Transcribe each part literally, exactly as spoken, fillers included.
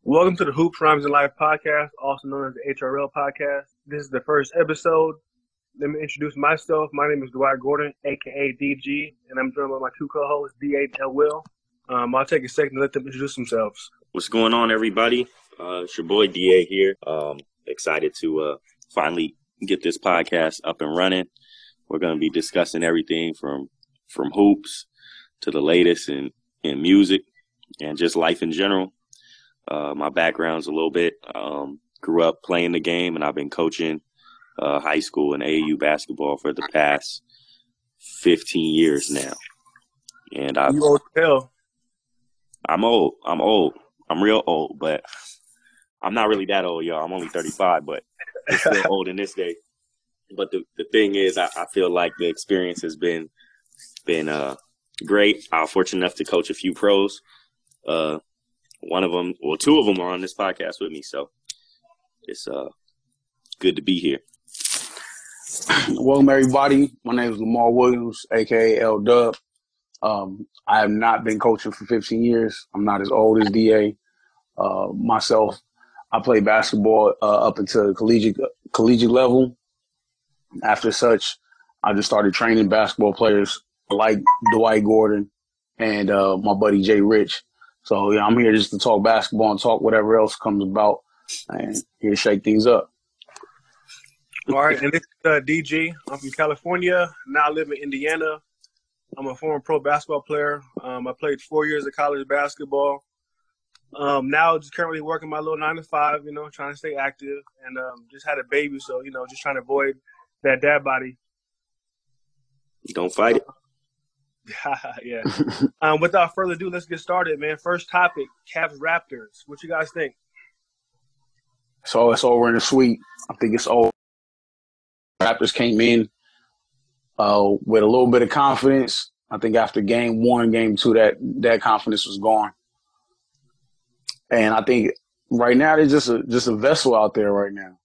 Welcome to the Hoops, Rhymes, and Life podcast, also known as the H R L podcast. This is the first episode. Let me introduce myself. My name is Dwight Gordon, a k a. D G, and I'm joined by my two co-hosts, D H and Will. Um, I'll take a second to let them introduce themselves. What's going on, everybody? Uh, it's your boy, D A here. Um, excited to uh, finally get this podcast up and running. We're going to be discussing everything from from hoops to the latest in, in music and just life in general. Uh, my background's a little bit, um, grew up playing the game, and I've been coaching uh, high school and A A U basketball for the past fifteen years now. And I've, You old as hell. I'm old. I'm old. I'm real old, but I'm not really that old, y'all. I'm only thirty-five, but I'm still old in this day. But the, the thing is, I, I feel like the experience has been been uh, great. I was fortunate enough to coach a few pros. Uh, One of them, well, two of them are on this podcast with me, so it's uh good to be here. Welcome, everybody. My name is Lamar Williams, a k a. L Dub. Um, I have not been coaching for fifteen years. I'm not as old as D A. Uh, myself, I played basketball uh, up until the collegiate, collegiate level. After such, I just started training basketball players like Dwight Gordon and uh, my buddy Jay Rich. So, yeah, I'm here just to talk basketball and talk whatever else comes about and here to shake things up. All right, and this is uh, D G. I'm from California. Now I live in Indiana. I'm a former pro basketball player. Um, I played four years of college basketball. Um, now just currently working my little nine to five, you know, trying to stay active. And um, just had a baby, so, you know, just trying to avoid that dad body. Don't fight it. yeah. Um, without further ado, let's get started, man. First topic, Cavs Raptors. What you guys think? So it's over in the suite. I think it's over. Raptors came in uh, with a little bit of confidence. I think after game one, game two, that that confidence was gone. And I think right now there's just a just a vessel out there right now.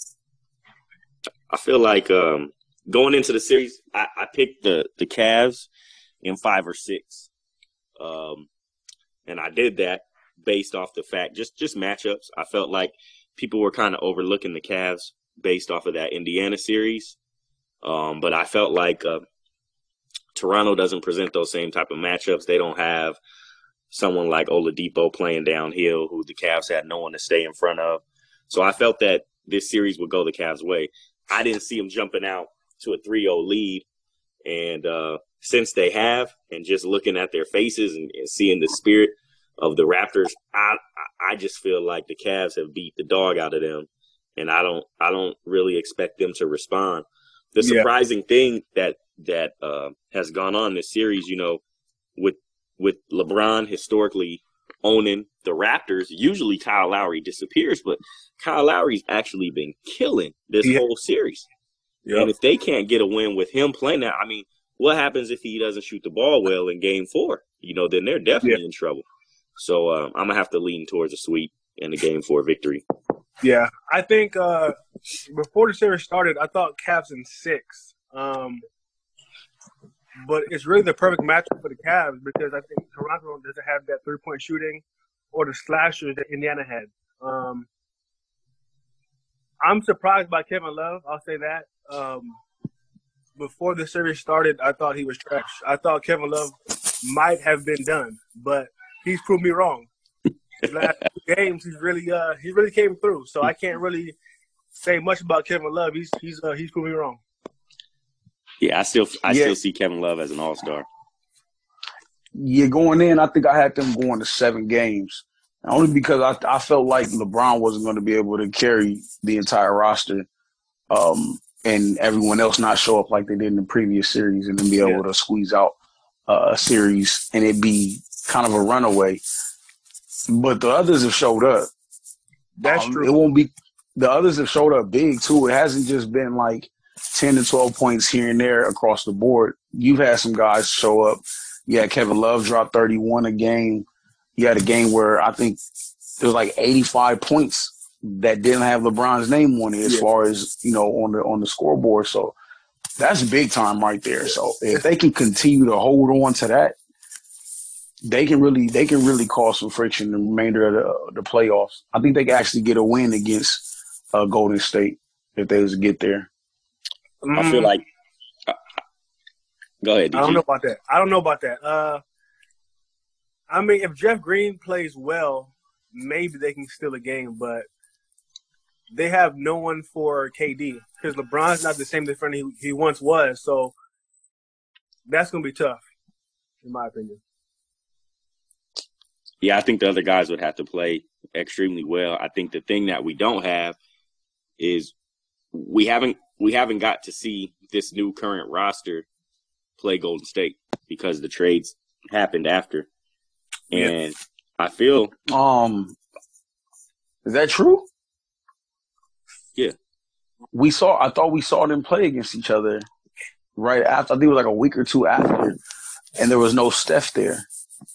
I feel like um, going into the series, I, I picked the the Cavs in five or six. Um, and I did that based off the fact, just, just matchups. I felt like people were kind of overlooking the Cavs based off of that Indiana series. Um, but I felt like uh, Toronto doesn't present those same type of matchups. They don't have someone like Oladipo playing downhill who the Cavs had no one to stay in front of. So I felt that this series would go the Cavs' way. I didn't see them jumping out to a three oh lead. And uh, since they have, and just looking at their faces and, and seeing the spirit of the Raptors, I I just feel like the Cavs have beat the dog out of them, and I don't I don't really expect them to respond. The surprising yeah. thing that that uh, has gone on this series, you know, with with LeBron historically owning the Raptors, usually Kyle Lowry disappears, but Kyle Lowry's actually been killing this yeah. whole series. Yep. And if they can't get a win with him playing that, I mean, what happens if he doesn't shoot the ball well in game four? You know, then they're definitely yeah. in trouble. So um, I'm going to have to lean towards a sweep in the game four victory. Yeah, I think uh, before the series started, I thought Cavs in six. Um, but it's really the perfect matchup for the Cavs because I think Toronto doesn't have that three-point shooting or the slashers that Indiana had. Um, I'm surprised by Kevin Love. I'll say that. Um, before the series started, I thought he was trash. I thought Kevin Love might have been done, but he's proved me wrong. The last two games, he's really uh, he really came through. So I can't really say much about Kevin Love. He's he's uh, he's proved me wrong. Yeah, I still I yeah. still see Kevin Love as an all-star. Yeah, going in, I think I had them going to seven games. Only because I, I felt like LeBron wasn't going to be able to carry the entire roster um, and everyone else not show up like they did in the previous series and then be able yeah. to squeeze out uh, a series and it be kind of a runaway. But the others have showed up. That's um, true. It won't be – the others have showed up big too. It hasn't just been like ten to twelve points here and there across the board. You've had some guys show up. Yeah, Kevin Love dropped thirty-one a game. You had a game where I think there was like eighty-five points that didn't have LeBron's name on it as yeah. far as, you know, on the on the scoreboard. So that's big time right there. So if they can continue to hold on to that, they can really they can really cause some friction in the remainder of the, the playoffs. I think they can actually get a win against uh, Golden State if they was to get there. I feel Mm, like uh, go ahead, I don't D G. know about that. I don't know about that. Uh, I mean, if Jeff Green plays well, maybe they can steal a game, but they have no one for K D because LeBron's not the same defender he, he once was. So that's going to be tough, in my opinion. Yeah, I think the other guys would have to play extremely well. I think the thing that we don't have is we haven't we haven't got to see this new current roster play Golden State because the trades happened after. Yeah. And I feel Um, is that true? Yeah. We saw. I thought we saw them play against each other right after. I think it was like a week or two after, and there was no Steph there.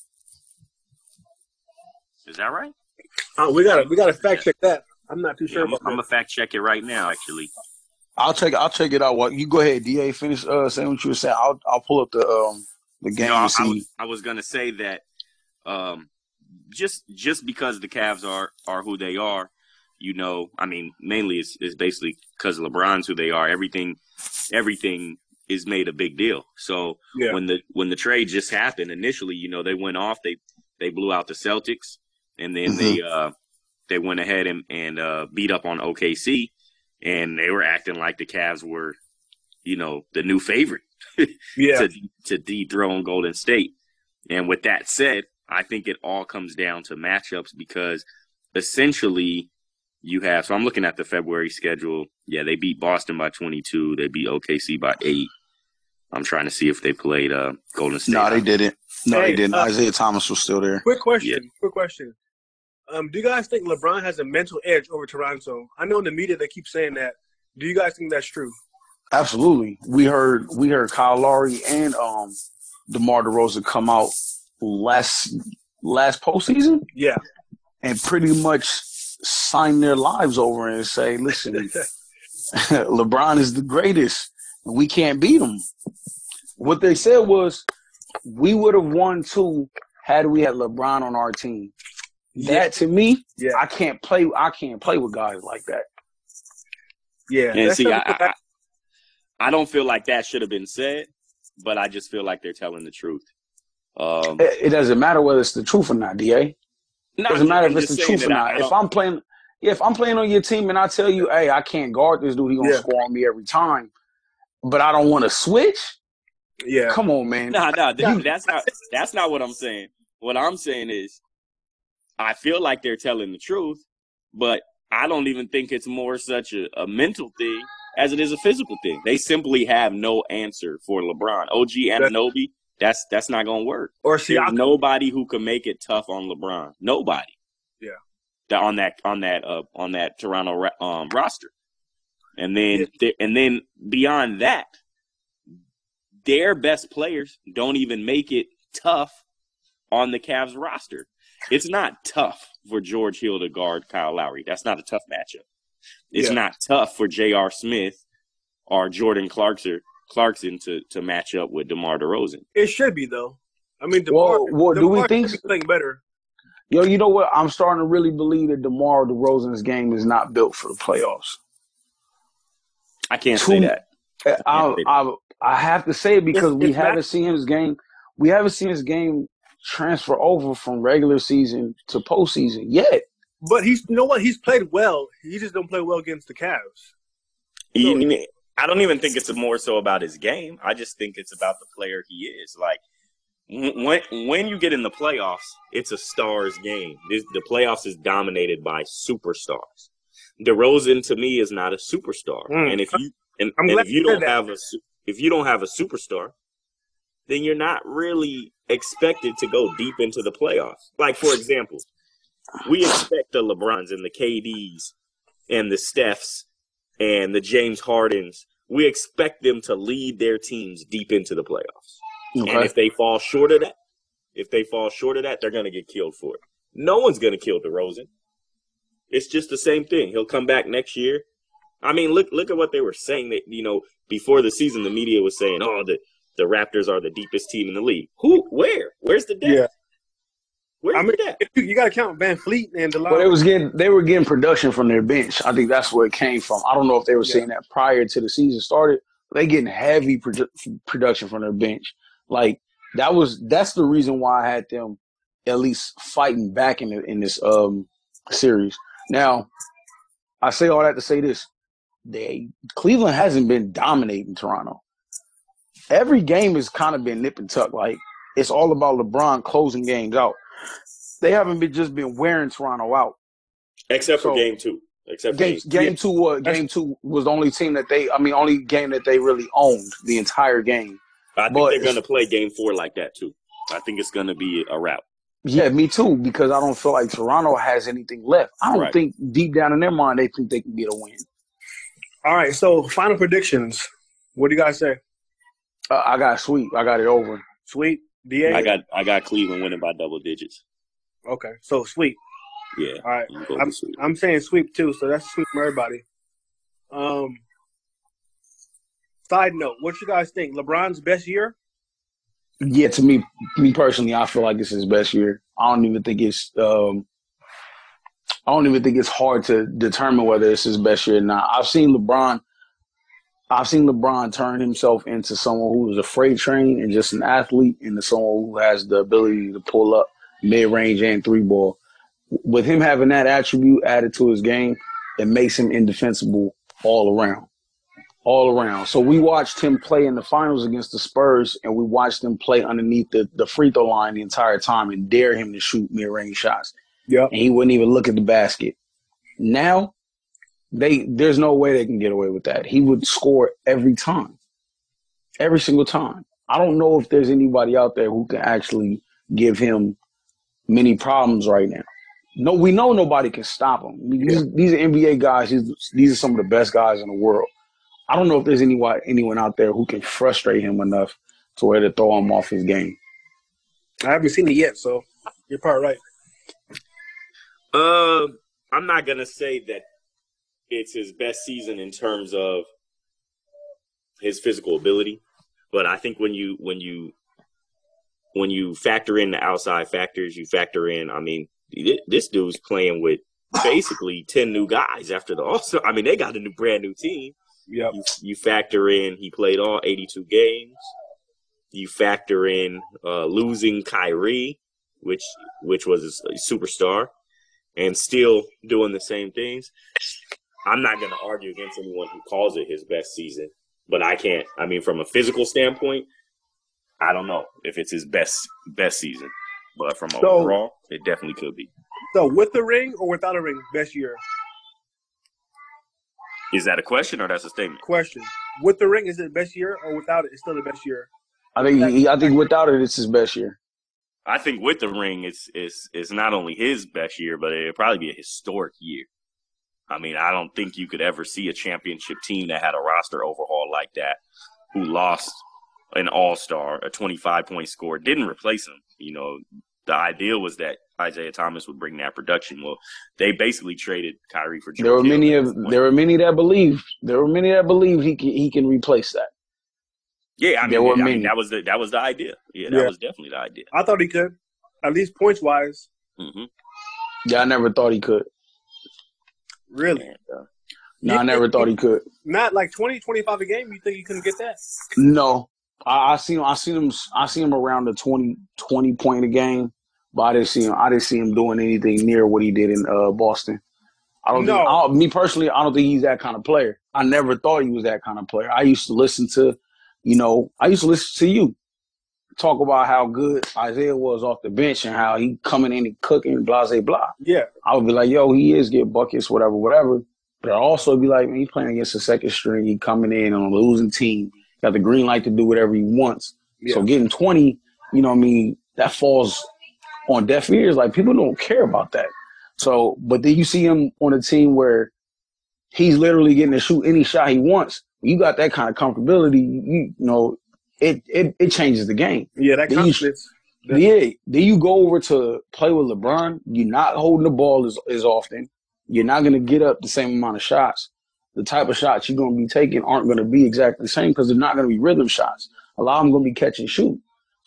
Is that right? Uh, we gotta we gotta fact check that. I'm not too Yeah, sure I'm, about I'm that. gonna fact check it right now. Actually, I'll check. I'll check it out. What you go ahead, D A. Finish uh, saying what you were saying. I'll I'll pull up the um the game no, I, and see. I was I was gonna say that um, just just because the Cavs are are who they are, you know, I mean, mainly it's, it's basically because LeBron's who they are. Everything everything is made a big deal. So Yeah. when the when the trade just happened initially, you know, they went off. They they blew out the Celtics, and then Mhm. they uh, they went ahead and and uh, beat up on O K C, and they were acting like the Cavs were, you know, the new favorite Yeah. to to dethrone Golden State. And with that said, I think it all comes down to matchups because essentially you have. So I'm looking at the February schedule. Yeah, they beat Boston by twenty-two. They beat O K C by eight. I'm trying to see if they played uh, Golden State. No, they didn't. No, Hey, they didn't. uh, Isaiah Thomas was still there. Quick question. Quick question. Um, do you guys think LeBron has a mental edge over Toronto? I know in the media they keep saying that. Do you guys think that's true? Absolutely. We heard we heard Kyle Lowry and um DeMar DeRozan come out last last postseason Yeah. and pretty much sign their lives over and say, "Listen, LeBron is the greatest. And we can't beat him." What they said was, "We would have won two had we had LeBron on our team." Yeah. That to me, Yeah. I can't play. I can't play with guys like that. Yeah. And That's see, I, something I, that- I don't feel like that should have been said, but I just feel like they're telling the truth. Um, It, it doesn't matter whether it's the truth or not, D A. It no, doesn't matter I'm if it's just the saying truth or that I- not. I If don't- I'm playing, yeah, if I'm playing on your team and I tell you, "Hey, I can't guard this dude. He gonna Yeah. score on me every time," but I don't want to switch. yeah. Come on, man. No, no, that, You- that's not that's not what I'm saying. What I'm saying is, I feel like they're telling the truth, but I don't even think it's more such a, a mental thing as it is a physical thing. They simply have no answer for LeBron. O G Anunoby, that's that's not gonna work. Or There's Siakam. nobody who can make it tough on LeBron. Nobody. Yeah. That on that on that uh, on that Toronto ra- um, roster, and then Yeah. th- and then beyond that, their best players don't even make it tough on the Cavs roster. It's not tough for George Hill to guard Kyle Lowry. That's not a tough matchup. It's Yeah. not tough for J R. Smith or Jordan Clarkson Clarkson to to match up with DeMar DeRozan. It should be though. I mean, Well, DeMar, well, do we DeMar think- should be playing better? Yo, you know what? I'm starting to really believe that DeMar DeRozan's game is not built for the playoffs. I can't Two- say that. I, I, I have to say it because It's- we it's haven't not- seen his game. We haven't seen his game transfer over from regular season to postseason yet. But he's, you know what? He's played well. He just don't play well against the Cavs. He- I don't even think it's more so about his game. I just think it's about the player he is. Like when when you get in the playoffs, it's a stars game. This, the playoffs is dominated by superstars. DeRozan to me is not a superstar, Mm. and if you and, I'm and glad if you you said don't that. have a su- if you don't have a superstar, then you're not really expected to go deep into the playoffs. Like for example, we expect the LeBrons and the K Ds and the Stephs and the James Hardens, we expect them to lead their teams deep into the playoffs. Okay. And if they fall short of that, if they fall short of that, they're going to get killed for it. No one's going to kill DeRozan. It's just the same thing. He'll come back next year. I mean, look look at what they were saying. That you know, before the season, the media was saying, "Oh, the, the Raptors are the deepest team in the league." Who? Where? Where's the depth? Yeah. Where's I mean, he at? you, you got to count Van Fleet and DeLon. But it was getting they were getting production from their bench. I think that's where it came from. I don't know if they were Yeah. seeing that prior to the season started. But they getting heavy produ- production from their bench. Like that was that's the reason why I had them at least fighting back in the, in this um series. Now, I say all that to say this: they Cleveland hasn't been dominating Toronto. Every game has kind of been nip and tuck. Like it's all about LeBron closing games out. They haven't been just been wearing Toronto out. Except for So, game two. Except for Game game, game Yeah. two, uh, game two was the only team that they. I mean, only game that they really owned the entire game. I think But they're going to play game four like that, too. I think it's going to be a wrap. yeah, me too. Because I don't feel like Toronto has anything left. I don't Right. think deep down in their mind they think they can get a win. All right, so final predictions. What do you guys say? Uh, I got sweep. I got it over. Sweet? D A? I got I got Cleveland winning by double digits. Okay, so sweet. Yeah. All right. you go I'm, with sweep. I'm saying sweep too, so that's sweep from everybody. Um. Side note, what you guys think? LeBron's best year? Yeah, to me, me personally, I feel like this is his best year. I don't even think it's. Um, I don't even think it's hard to determine whether it's his best year or not. I've seen LeBron. I've seen LeBron turn himself into someone who is a freight train and just an athlete, into someone who has the ability to pull up mid range and three ball. With him having that attribute added to his game, it makes him indefensible all around. All around. So we watched him play in the finals against the Spurs, and we watched him play underneath the, the free throw line the entire time and dare him to shoot mid-range shots. Yeah. And he wouldn't even look at the basket. Now, they there's no way they can get away with that. He would score every time. Every single time. I don't know if there's anybody out there who can actually give him many problems right now. No, we know nobody can stop him. I mean, these, Yeah. these are N B A guys. These, these are some of the best guys in the world. I don't know if there's anyone anyone out there who can frustrate him enough to where to throw him off his game. I haven't seen it yet, so you're probably right. Uh, I'm not going to say that it's his best season in terms of his physical ability, but I think when you when you when you factor in the outside factors, you factor in. I mean, this dude's playing with basically ten new guys after the All-Star. I mean, they got a new brand new team. Yep. You, you factor in he played all eighty-two games. You factor in uh, losing Kyrie, which which was a superstar, and still doing the same things. I'm not going to argue against anyone who calls it his best season, but I can't. I mean, from a physical standpoint, I don't know if it's his best best season, but from So- overall, it definitely could be. So with the ring or without a ring, best year? Is that a question or that's a statement? Question. With the ring, is it the best year, or without it, it's still the best year? I think he, I think without it, it's his best year. I think with the ring, it's it's it's not only his best year, but it'll probably be a historic year. I mean, I don't think you could ever see a championship team that had a roster overhaul like that, who lost an all-star, a twenty-five point score, didn't replace him. You know, the idea was that Isaiah Thomas would bring that production. Well, they basically traded Kyrie for George There were Hill many at of this point. there were many that believe there were many that believe he can he can replace that. Yeah, I mean, there were I mean, many. that was the that was the idea. Yeah, that Yeah. was definitely the idea. I thought he could, at least points wise. hmm Yeah, I never thought he could. Really, And, uh, No, I never thought he could. not like twenty, twenty-five a game. You think you couldn't get that? No, I, I seen I seen him I seen him around the twenty, twenty point a game, but I didn't see him. I didn't see him doing anything near what he did in uh, Boston. I don't No. think. I don't, me personally, I don't think he's that kind of player. I never thought he was that kind of player. I used to listen to, you know, I used to listen to you talk about how good Isaiah was off the bench and how he coming in and cooking, blah, blah, blah. Yeah, I would be like, yo, he is get buckets, whatever, whatever. But I'd also be like, man, he's playing against the second string. He coming in on a losing team. Got the green light to do whatever he wants. yeah. So getting twenty, you know what I mean, that falls on deaf ears. Like, people don't care about that. So, but then you see him on a team where he's literally getting to shoot any shot he wants. You got that kind of comfortability, you, you know, it, it it changes the game. yeah, that Then you- confidence. Yeah, then you go over to play with LeBron. You're not holding the ball as, as often. You're not going to get up the same amount of shots. The type of shots you're going to be taking aren't going to be exactly the same because they're not going to be rhythm shots. A lot of them going to be catch and shoot.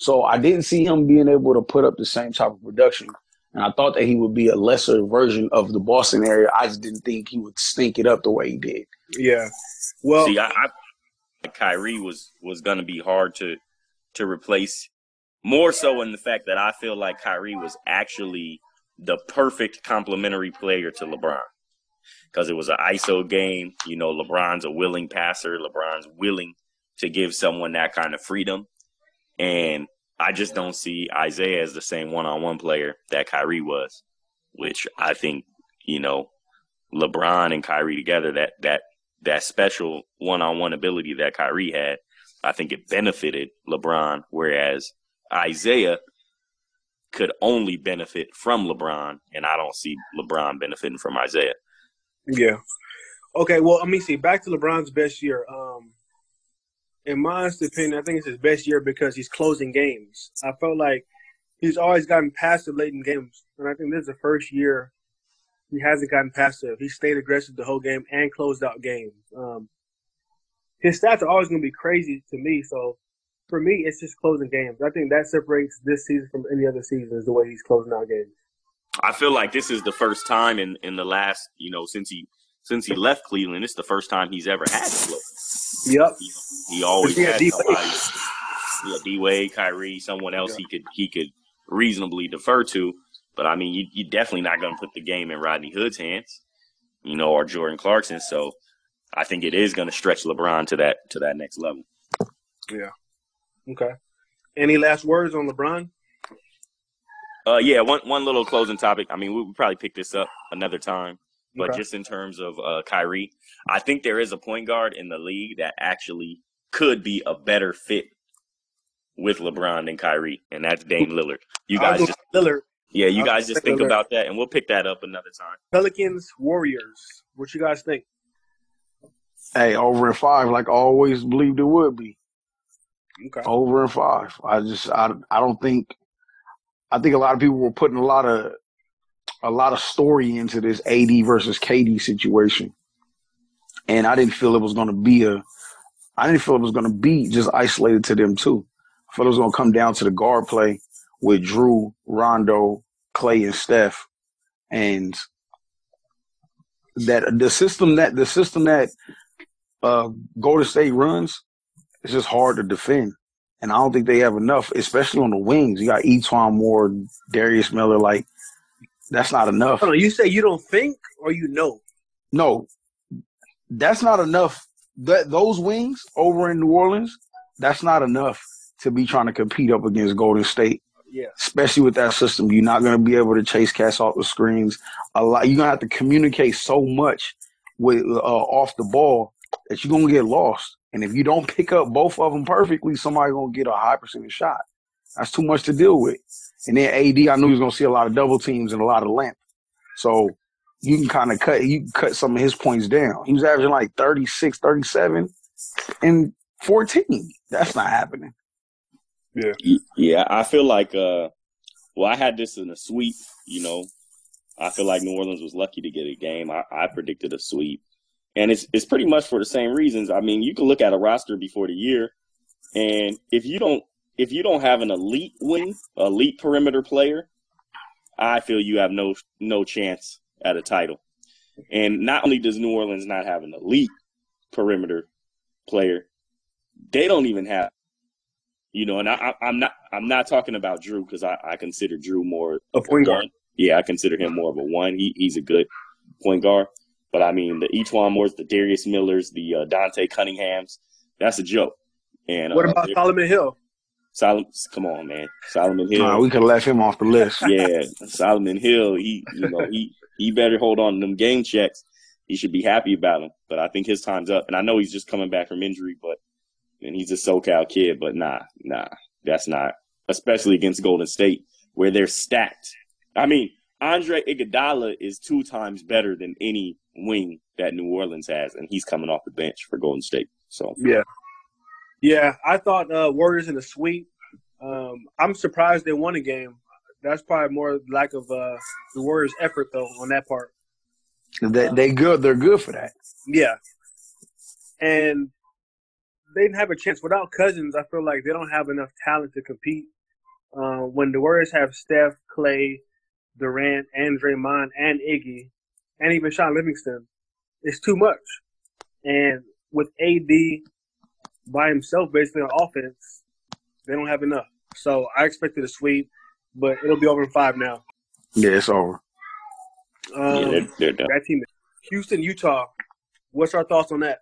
So I didn't see him being able to put up the same type of production. And I thought that he would be a lesser version of the Boston area. I just didn't think he would stink it up the way he did. Yeah. Well, see, I, I Kyrie was was going to be hard to to replace. More so in the fact that I feel like Kyrie was actually the perfect complementary player to LeBron, because it was an I S O game. You know, LeBron's a willing passer. LeBron's willing to give someone that kind of freedom. And I just don't see Isaiah as the same one-on-one player that Kyrie was, which I think, you know, LeBron and Kyrie together, that that that special one-on-one ability that Kyrie had, I think it benefited LeBron, whereas Isaiah could only benefit from LeBron, and I don't see LeBron benefiting from Isaiah. Yeah. Okay, well, let me see. Back to LeBron's best year. Um, in my honest opinion, I think it's his best year because he's closing games. I felt like he's always gotten passive late in games, and I think this is the first year he hasn't gotten passive. He stayed aggressive the whole game and closed out games. Um, his stats are always going to be crazy to me, so for me, it's just closing games. I think that separates this season from any other season is the way he's closing out games. I feel like this is the first time in, in the last, you know, since he since he left Cleveland, it's the first time he's ever had to close. Yep. He, he always Yeah, had D-Wade. somebody, yeah, D-Wade, Kyrie, someone else yeah. he could he could reasonably defer to. But, I mean, you, you're definitely not going to put the game in Rodney Hood's hands, you know, or Jordan Clarkson. So I think it is going to stretch LeBron to that to that next level. Yeah. Okay. Any last words on LeBron? Uh, yeah, one one little closing topic. I mean, we would probably pick this up another time. But Okay. just in terms of uh, Kyrie, I think there is a point guard in the league that actually could be a better fit with LeBron than Kyrie, and that's Dame Lillard. You guys just Lillard. Yeah, you I'll guys just think Lillard. about that, and we'll pick that up another time. Pelicans, Warriors. What you guys think? Hey, over in five, like I always believed it would be. Okay. Over in five. I just, I, I don't think, I think a lot of people were putting a lot of, a lot of story into this A D versus K D situation. And I didn't feel it was going to be a, I didn't feel it was going to be just isolated to them too. I felt it was going to come down to the guard play with Drew, Rondo, Clay, and Steph. And that the system that, the system that uh, Golden State runs, it's just hard to defend. And I don't think they have enough, especially on the wings. You got Etuan Moore, Darius Miller, like, that's not enough. Hold on, you say you don't think or you know? No, that's not enough. That those wings over in New Orleans, that's not enough to be trying to compete up against Golden State. Yeah. Especially with that system, you're not going to be able to chase cats off the screens. A lot, you're going to have to communicate so much with uh, off the ball that you're going to get lost. And if you don't pick up both of them perfectly, somebody's going to get a high percentage shot. That's too much to deal with. And then A D, I knew he was going to see a lot of double teams and a lot of length. So you can kind of cut, you can cut some of his points down. He was averaging like thirty-six, thirty-seven, and fourteen. That's not happening. Yeah. Yeah, I feel like, uh, well, I had this in a sweep, you know. I feel like New Orleans was lucky to get a game. I, I predicted a sweep. And it's it's pretty much for the same reasons. I mean, you can look at a roster before the year, and if you don't if you don't have an elite wing, elite perimeter player, I feel you have no no chance at a title. And not only does New Orleans not have an elite perimeter player, they don't even have, you know. And I, I'm not I'm not talking about Drew, because I, I consider Drew more A point guard. Yeah, I consider him more of a one. He he's a good point guard. But, I mean, the Etuan Moores, the Darius Millers, the uh, Dante Cunninghams, that's a joke. And What uh, about Solomon Hill? Solomon, come on, man. Solomon Hill. Nah, we could have left him off the list. Yeah, Solomon Hill, he you know, he, he better hold on to them game checks. He should be happy about them. But I think his time's up. And I know he's just coming back from injury, but and he's a SoCal kid. But, nah, nah, that's not. Especially against Golden State, where they're stacked. I mean, Andre Iguodala is two times better than any wing that New Orleans has, and he's coming off the bench for Golden State. So yeah, yeah. I thought uh, Warriors in a sweep. Um, I'm surprised they won a game. That's probably more lack of uh, the Warriors' effort though on that part. They they good. They're good for that. Yeah, and they didn't have a chance. Without Cousins, I feel like they don't have enough talent to compete. Uh, when the Warriors have Steph, Clay, Durant, and Draymond, and Iggy, and even Sean Livingston, it's too much. And with A D by himself, basically on offense, they don't have enough. So I expected a sweep, but it'll be over in five now. Yeah, it's over. Um, yeah, they're, they're done. That team, Houston, Utah. What's our thoughts on that?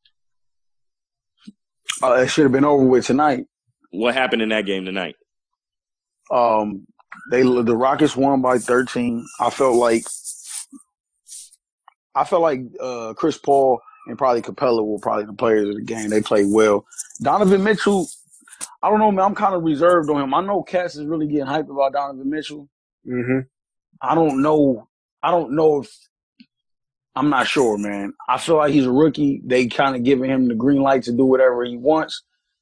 Uh, it should have been over with tonight. What happened in that game tonight? Um, they the Rockets won by thirteen. I felt like I felt like uh, Chris Paul and probably Capella were probably the players of the game. They played well. Donovan Mitchell, I don't know, man. I'm kind of reserved on him. I know Cass is really getting hyped about Donovan Mitchell. Mm-hmm. I don't know. I don't know if I'm not sure, man. I feel like he's a rookie. They kind of giving him the green light to do whatever he wants.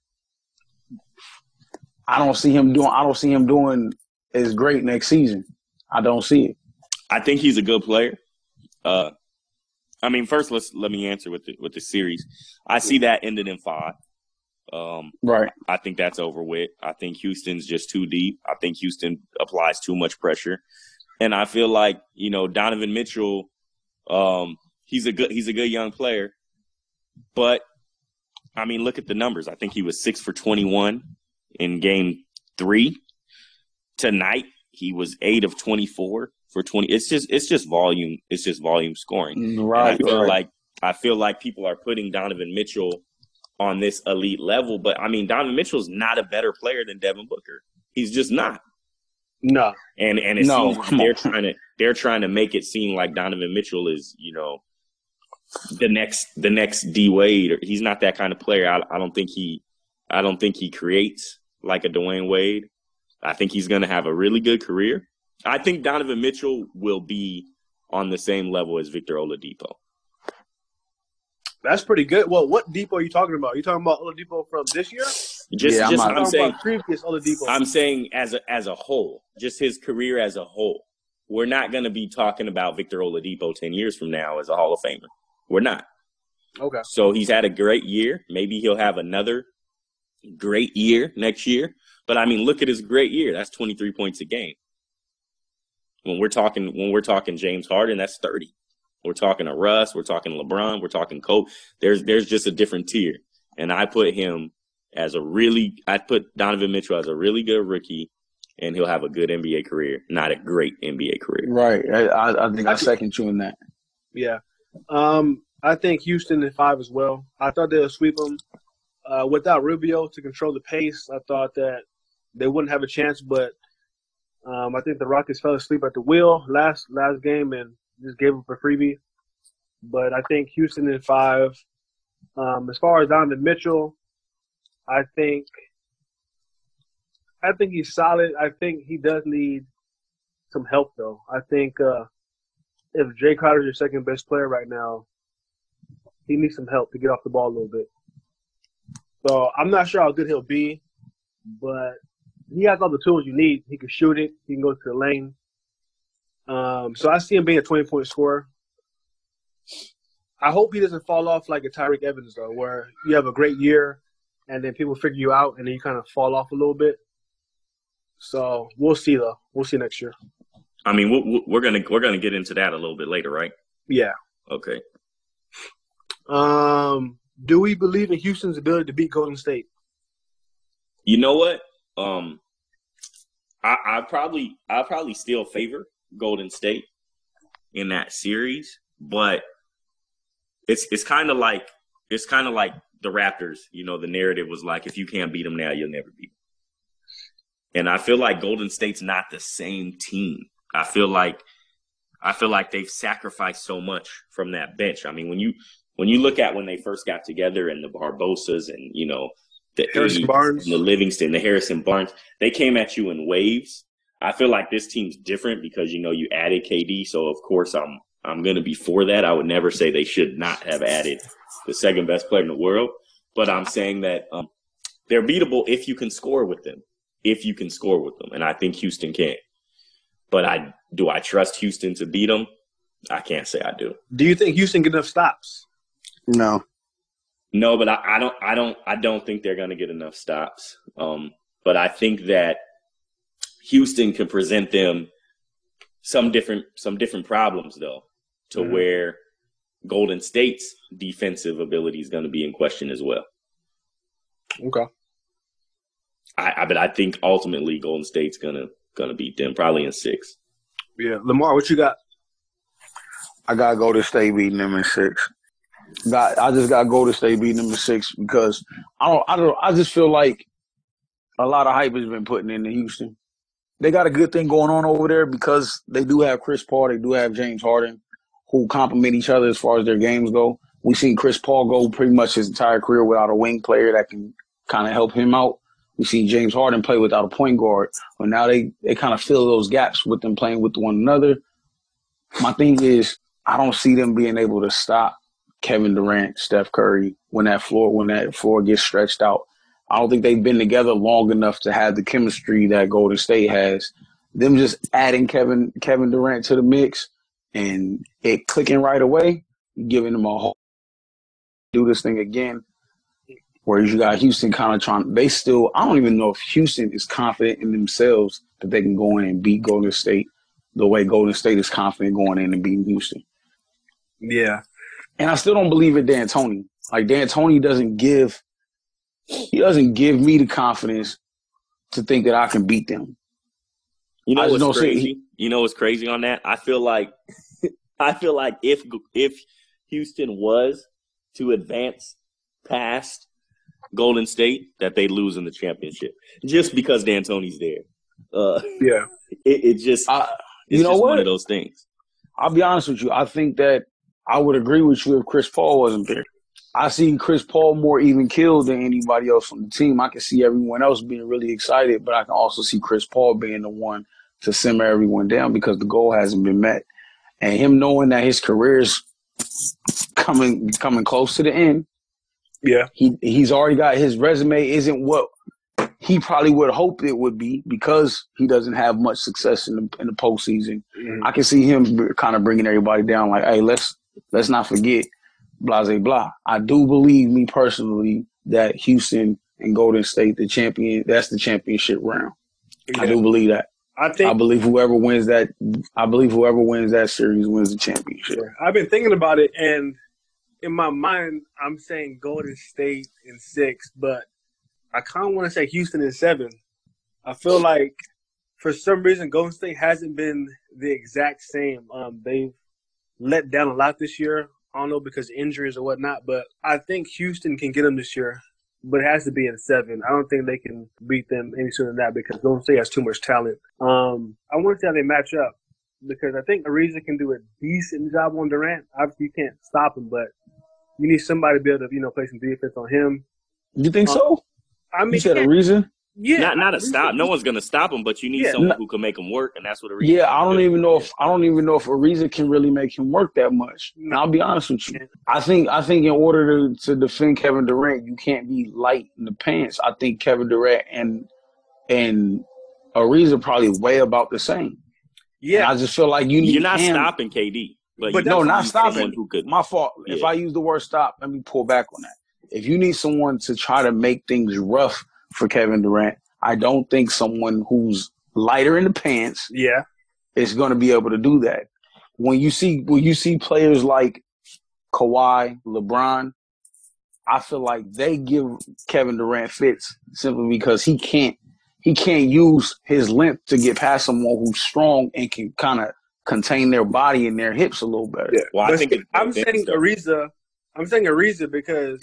I don't see him doing. I don't see him doing as great next season. I don't see it. I think he's a good player. Uh, I mean, first let's let me answer with the with the series. I see that ended in five. Um, right. I think that's over with. I think Houston's just too deep. I think Houston applies too much pressure, and I feel like you know Donovan Mitchell. Um, he's a good he's a good young player, but I mean, look at the numbers. I think he was six for twenty-one in game three. Tonight, he was eight of twenty-four for twenty. It's just it's just volume. It's just volume scoring. Right. And I feel right. like I feel like people are putting Donovan Mitchell on this elite level, but I mean, Donovan Mitchell's not a better player than Devin Booker. He's just not. No. And and it no, seems like they're trying to they're trying to make it seem like Donovan Mitchell is you know the next the next D Wade. He's not that kind of player. I, I don't think he I don't think he creates like a Dwayne Wade. I think he's going to have a really good career. I think Donovan Mitchell will be on the same level as Victor Oladipo. That's pretty good. Well, what Depot are you talking about? Are you talking about Oladipo from this year? Just, Yeah, I'm just not- I'm, saying, about previous Oladipo. I'm saying as a as a whole, just his career as a whole. We're not going to be talking about Victor Oladipo ten years from now as a Hall of Famer. We're not. Okay. So he's had a great year. Maybe he'll have another great year next year. But I mean, look at his great year. That's twenty-three points a game. When we're talking, when we're talking James Harden, that's thirty. We're talking to Russ. We're talking LeBron. We're talking Kobe. There's there's just a different tier. And I put him as a really – I put Donovan Mitchell as a really good rookie, and he'll have a good N B A career, not a great N B A career. Right. I, I think I second you in that. Yeah. Um, I think Houston in five as well. I thought they would sweep them. Uh, without Rubio to control the pace, I thought that they wouldn't have a chance, but um, I think the Rockets fell asleep at the wheel last last game and just gave up a freebie. But I think Houston in five. Um, as far as Donovan Mitchell, I think I think he's solid. I think he does need some help, though. I think uh, if Jay Crowder's your second best player right now, he needs some help to get off the ball a little bit. So I'm not sure how good he'll be, but he has all the tools you need. He can shoot it. He can go to the lane. Um, so I see him being a twenty-point scorer. I hope he doesn't fall off like a Tyreek Evans, though, where you have a great year and then people figure you out and then you kind of fall off a little bit. So we'll see, though. We'll see next year. I mean, we're, we're gonna we're gonna get into that a little bit later, right? Yeah. Okay. Um, do we believe in Houston's ability to beat Golden State? You know what? Um, I, I probably I probably still favor Golden State in that series, but it's it's kind of like it's kind of like the Raptors. You know, the narrative was like, if you can't beat them now, you'll never beat them. And I feel like Golden State's not the same team. I feel like I feel like they've sacrificed so much from that bench. I mean, when you when you look at when they first got together and the Barbosas and, you know, the Harrison Barnes, the Livingston, the Harrison Barnes, they came at you in waves. I feel like this team's different because, you know, you added K D. So, of course, I'm I'm going to be for that. I would never say they should not have added the second best player in the world. But I'm saying that um, they're beatable if you can score with them, if you can score with them. And I think Houston can. But I do I trust Houston to beat them? I can't say I do. Do you think Houston get enough stops? No. No, but I, I don't. I don't. I don't think they're going to get enough stops. Um, but I think that Houston can present them some different some different problems though, to mm-hmm. where Golden State's defensive ability is going to be in question as well. Okay. I, I but I think ultimately Golden State's gonna gonna beat them probably in six. Yeah, Lamar, what you got? I gotta go to State beating them in six. Got I just gotta go to State beating them in six because I don't I don't I just feel like a lot of hype has been putting into Houston. They got a good thing going on over there because they do have Chris Paul, they do have James Harden, who complement each other as far as their games go. We've seen Chris Paul go pretty much his entire career without a wing player that can kind of help him out. We've seen James Harden play without a point guard, but now they, they kind of fill those gaps with them playing with one another. My thing is, I don't see them being able to stop Kevin Durant, Steph Curry when that floor when that floor gets stretched out. I don't think they've been together long enough to have the chemistry that Golden State has. Them just adding Kevin Kevin Durant to the mix and it clicking right away, giving them a whole do this thing again. Whereas you got Houston kind of trying, they still, I don't even know if Houston is confident in themselves that they can go in and beat Golden State the way Golden State is confident going in and beating Houston. Yeah. And I still don't believe in D'Antoni. Like, D'Antoni doesn't give, he doesn't give me the confidence to think that I can beat them. You know what's crazy? He, you know what's crazy on that? I feel like, I feel like if if Houston was to advance past Golden State, that they lose in the championship just because D'Antoni's there. Uh, yeah, it, it just I, it's you know just what? one of those things. I'll be honest with you. I think that I would agree with you if Chris Paul wasn't there. I see Chris Paul more even killed than anybody else on the team. I can see everyone else being really excited, but I can also see Chris Paul being the one to simmer everyone down because the goal hasn't been met. And him knowing that his career is coming coming close to the end, yeah, he he's already got his resume isn't what he probably would have hoped it would be because he doesn't have much success in the in the postseason. Mm-hmm. I can see him kind of bringing everybody down, like, hey, let's let's not forget, blah blah blah. I do believe, me personally, that Houston and Golden State, the champion, that's the championship round. Yeah. I do believe that. I think I believe whoever wins that. I believe whoever wins that series wins the championship. I've been thinking about it, and in my mind, I'm saying Golden State in six, but I kind of want to say Houston in seven. I feel like for some reason Golden State hasn't been the exact same. Um, they've let down a lot this year. I don't know because of injuries or whatnot, but I think Houston can get them this year. But it has to be in seven. I don't think they can beat them any sooner than that because Golden State has too much talent. Um, I want to see how they match up because I think Ariza can do a decent job on Durant. Obviously, you can't stop him, but you need somebody to be able to, you know, play some defense on him. You think um, so? I mean, you said Ariza? Yeah, not not a stop. No one's gonna stop him, but you need yeah. someone who can make him work, and that's what Ariza. Yeah, I don't even know if I don't even know if Ariza can really make him work that much. And I'll be honest with you. I think I think in order to, to defend Kevin Durant, you can't be light in the pants. I think Kevin Durant and and Ariza probably weigh about the same. Yeah, and I just feel like you need. You're not him. stopping K D, but, but no, not stopping. Who could, My fault. Yeah. If I use the word stop, let me pull back on that. If you need someone to try to make things rough for Kevin Durant, I don't think someone who's lighter in the pants yeah. is going to be able to do that. When you see when you see players like Kawhi, LeBron, I feel like they give Kevin Durant fits simply because he can't he can't use his length to get past someone who's strong and can kind of contain their body and their hips a little better. Yeah. Well, I think it, I'm saying Ariza. I'm saying Ariza because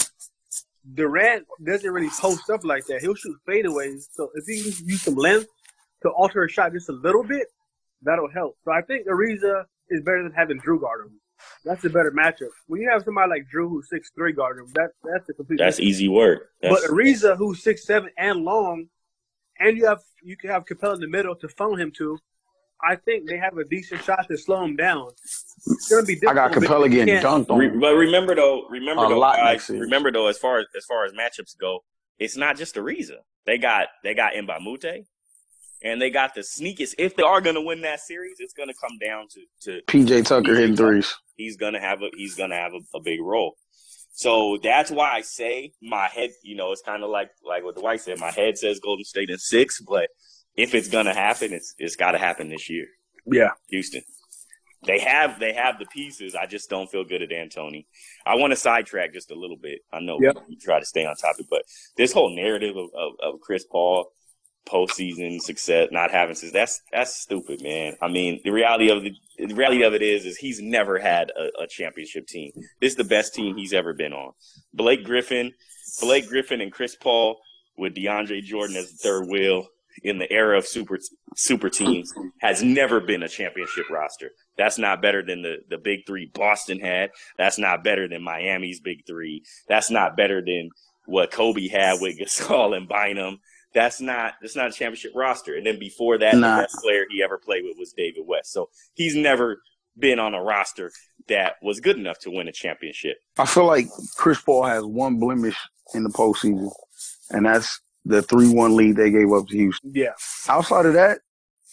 Durant doesn't really post stuff like that. He'll shoot fadeaways. So if he can use some length to alter a shot just a little bit, that'll help. So I think Ariza is better than having Drew guard him. That's a better matchup. When you have somebody like Drew who's six three guard him, that, that's a complete That's easy work. That's... But Ariza, who's six seven and long, and you have you can have Capella in the middle to funnel him to, I think they have a decent shot to slow him down. It's gonna be difficult. I got Capella getting dunked on. Re- but remember though, remember a though, guys, remember though, as far as as far as matchups go, it's not just Ariza. They got they got Mbamute, and they got the sneakiest. If they are gonna win that series, it's gonna come down to to P J Tucker hitting threes. He's gonna have a he's gonna have a, a big role. So that's why I say my head, you know, it's kind of like like what the White said. My head says Golden State in six, but if it's gonna happen, it's it's got to happen this year. Yeah, Houston. They have they have the pieces. I just don't feel good at D'Antoni. I want to sidetrack just a little bit. I know yep. we try to stay on topic, but this whole narrative of, of, of Chris Paul postseason success not having success, that's that's stupid, man. I mean, the reality of the, the reality of it is is he's never had a, a championship team. This is the best team he's ever been on. Blake Griffin, Blake Griffin and Chris Paul with DeAndre Jordan as the third wheel in the era of super super teams has never been a championship roster. That's not better than the, the big three Boston had. That's not better than Miami's big three. That's not better than what Kobe had with Gasol and Bynum. That's not that's not a championship roster. And then before that, nah. the best player he ever played with was David West. So he's never been on a roster that was good enough to win a championship. I feel like Chris Paul has one blemish in the postseason, and that's the three one lead they gave up to Houston. Yeah. Outside of that,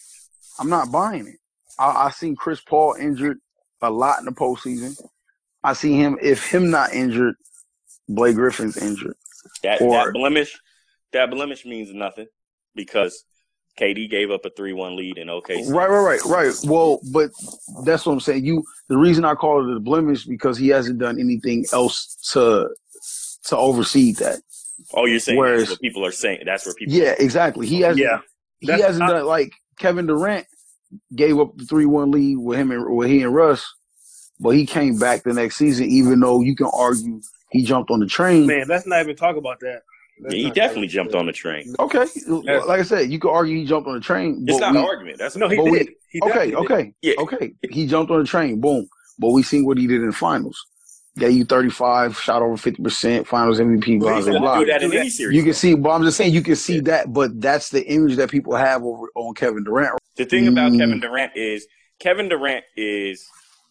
I'm not buying it. I, I seen Chris Paul injured a lot in the postseason. I see him, if him not injured, Blake Griffin's injured. That, or, that blemish that blemish means nothing because K D gave up a three one lead in O K C. Right, right, right, right. Well, but that's what I'm saying. You, the reason I call it a blemish because he hasn't done anything else to to oversee that. Oh, you're saying Whereas, that's what people are saying. That's where people. Yeah, exactly. He hasn't. Yeah, he hasn't not, done like Kevin Durant gave up the three one lead with him and with he and Russ, but he came back the next season. Even though you can argue he jumped on the train. Man, let's not even talk about that. Yeah, he definitely jumped on the train. Okay, like I said, you could argue he jumped on the train. It's not we, an argument. That's no, he did. We, he okay, okay, did. Yeah. okay. He jumped on the train. Boom. But we seen what he did in the finals. Gave you thirty-five, shot over fifty percent, finals M V P, blah, blah, blah. Do that in any series. You can see, but I'm just saying you can see yeah. that, but that's the image that people have over on Kevin Durant. The thing mm. about Kevin Durant is Kevin Durant is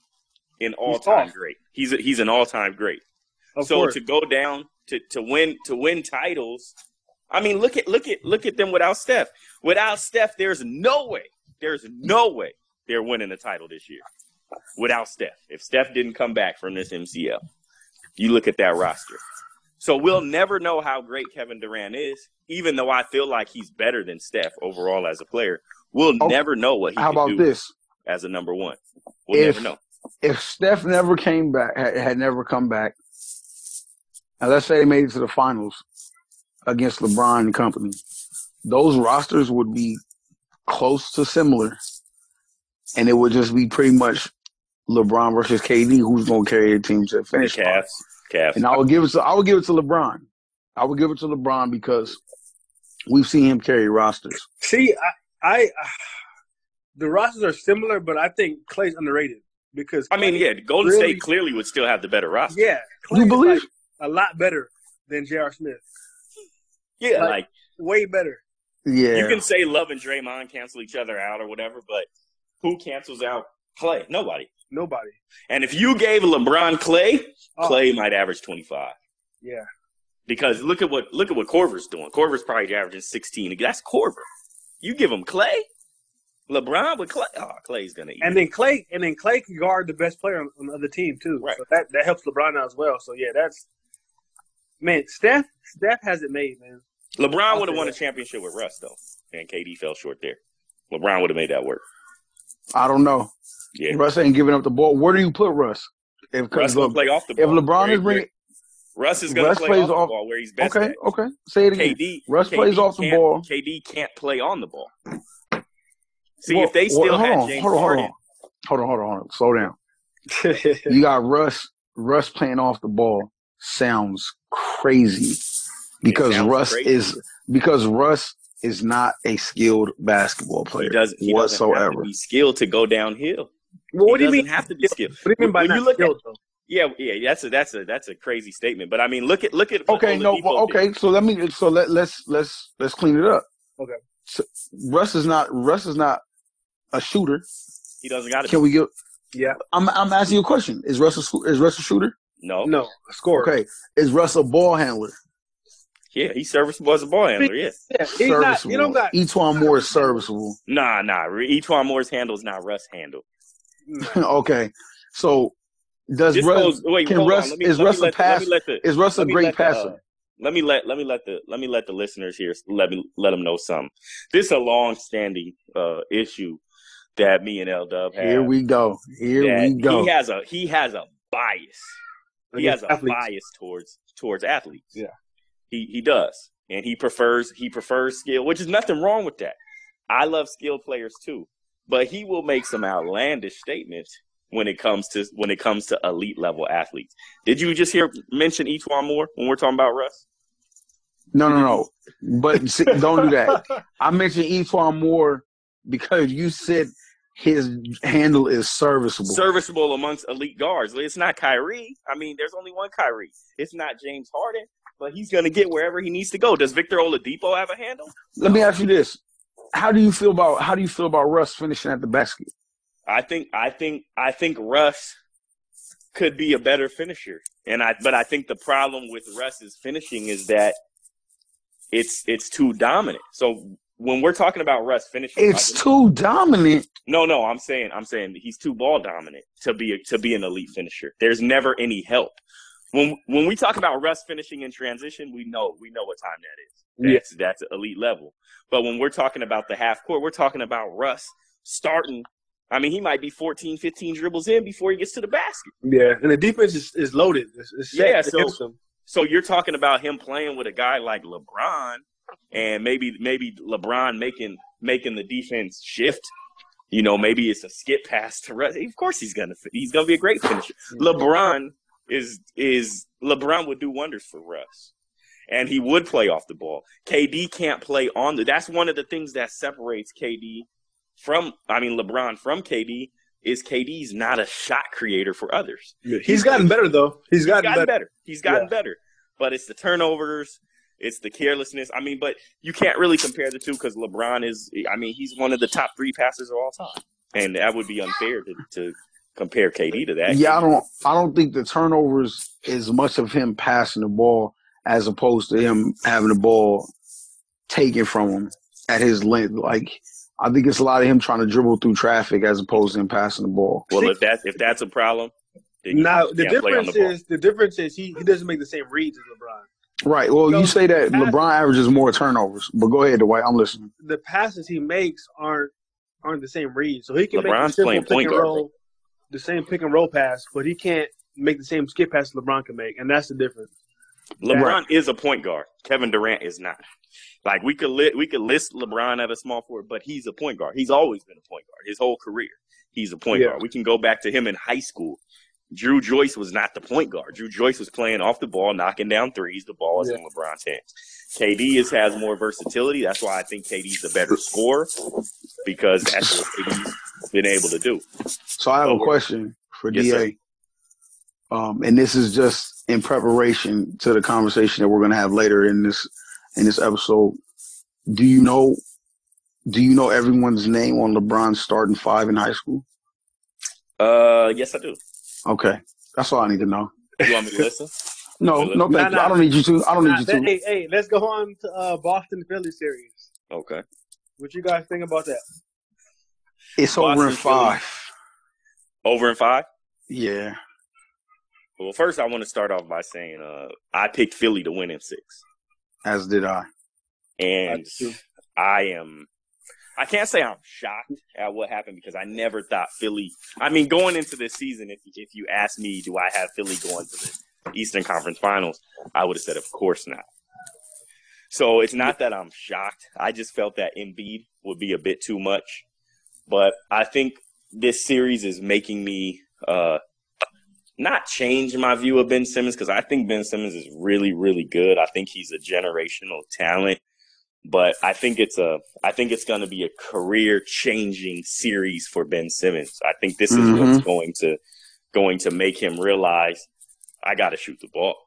an all-time great. He's a, he's an all-time great. Of so course. to go down to, to win to win titles, I mean, look at look at look at them without Steph. Without Steph, there's no way, there's no way they're winning the title this year. Without Steph. If Steph didn't come back from this M C L, you look at that roster. So we'll never know how great Kevin Durant is, even though I feel like he's better than Steph overall as a player. We'll okay. never know what he how can about do this? As a number one. We'll if, never know. If Steph never came back, had, had never come back, and let's say they made it to the finals against LeBron and company, those rosters would be close to similar. And it would just be pretty much LeBron versus K D, who's going to carry the team to the finish. The Cavs, Cavs. And I would give it to I would give it to LeBron. I would give it to LeBron because we've seen him carry rosters. See, I, I uh, the rosters are similar, but I think Klay's underrated because Klay I mean, yeah, Golden really, State clearly would still have the better roster. Yeah, Klay you believe like a lot better than J R. Smith. Yeah, like, like way better. Yeah, you can say Love and Draymond cancel each other out or whatever, but who cancels out Klay? Nobody. Nobody. And if you gave LeBron Klay, oh. Klay might average twenty-five. Yeah. Because look at what look at what Korver's doing. Korver's probably averaging sixteen. That's Korver. You give him Klay, LeBron with Klay. Oh, Klay's gonna eat. And then Klay, and then Klay can guard the best player on, on the other team too. Right. So that that helps LeBron out as well. So yeah, that's man. Steph, Steph has it made, man. LeBron would have won a championship with Russ though, and K D fell short there. LeBron would have made that work. I don't know. Yeah. Russ ain't giving up the ball. Where do you put Russ? If Russ will play off the ball. If LeBron is bringing, Russ is going to play off the ball where he's best. Okay, at. okay. Say it again. K D, Russ K D plays off the ball. K D can't play on the ball. See, well, if they still well, had on, James hold on, Harden. Hold on, hold on, hold on. Slow down. You got Russ. Russ playing off the ball sounds crazy because sounds Russ crazy. is because Russ is not a skilled basketball player he does, he whatsoever. Doesn't have to be skilled to go downhill. Well, what he do you mean? Have to be skilled. What do you mean by when not you look skilled? At, though? yeah, yeah, that's a that's a that's a crazy statement. But I mean, look at look at okay, no, well, okay. So let me so let let's let's let's clean it up. Okay, so Russ is not Russ is not a shooter. He doesn't got to. Can we get? Yeah, I'm I'm asking you a question. Is Russ a, is Russ a shooter? No, no, a scorer. Okay, is Russ a ball handler? Yeah, he's serviceable as a ball handler. Yeah, yeah he's not. You don't got. E'Twaun Moore is serviceable. Nah, nah. E'Twaun Moore's handle is not Russ' handle. Okay, so Does This Russ goes. Wait, can hold Russ on. Let me is let me Russ a let the, let pass? me let the Is Russ a let me great let the, passer? uh, let me let let me let the let me let the listeners here let me let them know something. This is a long-standing uh, issue that me and L Dub Here have. we go. Here That we he go. has a he has a bias. He Against has a athletes. bias towards towards athletes. Yeah. He he does, and he prefers he prefers skill, which is nothing wrong with that. I love skilled players too, but he will make some outlandish statements when it comes to when it comes to elite level athletes. Did you just hear mention E'Twaun Moore when we're talking about Russ? No, no, no. But see, don't do that. I mentioned E'Twaun Moore because you said his handle is serviceable. Serviceable amongst elite guards. It's not Kyrie. I mean, there's only one Kyrie. It's not James Harden, but he's going to get wherever he needs to go. Does Victor Oladipo have a handle? Let me ask you this: How do you feel about how do you feel about Russ finishing at the basket? I think I think I think Russ could be a better finisher, and I but I think the problem with Russ's finishing is that it's it's too dominant. So when we're talking about Russ finishing, It's like, too dominant. No, no, I'm saying I'm saying he's too ball dominant to be a, to be an elite finisher. There's never any help. When when we talk about Russ finishing in transition, we know we know what time that is. That's yeah. that's elite level. But when we're talking about the half court, we're talking about Russ starting. I mean, he might be fourteen, fifteen dribbles in before he gets to the basket. Yeah, and the defense is, is loaded. It's, it's set yeah, so against him. So you're talking about him playing with a guy like LeBron, and maybe maybe LeBron making making the defense shift. You know, maybe it's a skip pass to Russ. Of course, he's gonna he's gonna be a great finisher. LeBron is is LeBron would do wonders for Russ, and he would play off the ball. K D can't play on the. That's one of the things that separates K D from. I mean, LeBron from K D is K D's not a shot creator for others. Yeah, he's gotten better though. He's gotten, he's gotten better. better. He's gotten yeah. better. But it's the turnovers, it's the carelessness. I mean, but you can't really compare the two because LeBron is. I mean, he's one of the top three passers of all time, and that would be unfair to, to compare K D to that. Yeah, I don't. I don't think the turnovers is much of him passing the ball as opposed to him having the ball taken from him at his length. Like, I think it's a lot of him trying to dribble through traffic as opposed to him passing the ball. Well, if that's if that's a problem, then now the difference the is the difference is he, he doesn't make the same reads as LeBron. Right. Well, so you say that passes, LeBron averages more turnovers, but go ahead, Dwight. I'm listening. The passes he makes aren't aren't the same reads, so he can LeBron's make the simple pick and guard, roll, bro. the same pick and roll pass, but he can't make the same skip pass LeBron can make, and that's the difference. LeBron right. is a point guard. Kevin Durant is not. Like we could li- we could list LeBron at a small forward, but he's a point guard. He's always been a point guard his whole career. He's a point yeah. guard. We can go back to him in high school. Drew Joyce was not the point guard. Drew Joyce was playing off the ball, knocking down threes. The ball was yeah. in LeBron's hands. K D is, has more versatility. That's why I think K D's a better scorer because that's what K D's been able to do. So I have but a question for yes, D A. Sir. Um, and this is just in preparation to the conversation that we're going to have later in this in this episode. Do you know? Do you know everyone's name on LeBron's starting five in high school? Uh, yes, I do. Okay, that's all I need to know. You want me to listen? no, no, thank nah, you. Nah, I don't need you to. I don't nah, need you that, to. Hey, hey, let's go on to uh, Boston Philly series. Okay. What you guys think about that? It's Boston, over in five. Philly. Over in five? Yeah. Well, first I want to start off by saying uh, I picked Philly to win in six. As did I. And I am – I can't say I'm shocked at what happened because I never thought Philly – I mean, going into this season, if, if you ask me, do I have Philly going to the Eastern Conference Finals, I would have said, of course not. So it's not that I'm shocked. I just felt that Embiid would be a bit too much. But I think this series is making me uh, – not change my view of Ben Simmons because I think Ben Simmons is really, really good. I think he's a generational talent, but I think it's a, I think it's going to be a career-changing series for Ben Simmons. I think this is mm-hmm. what's going to, going to make him realize I got to shoot the ball.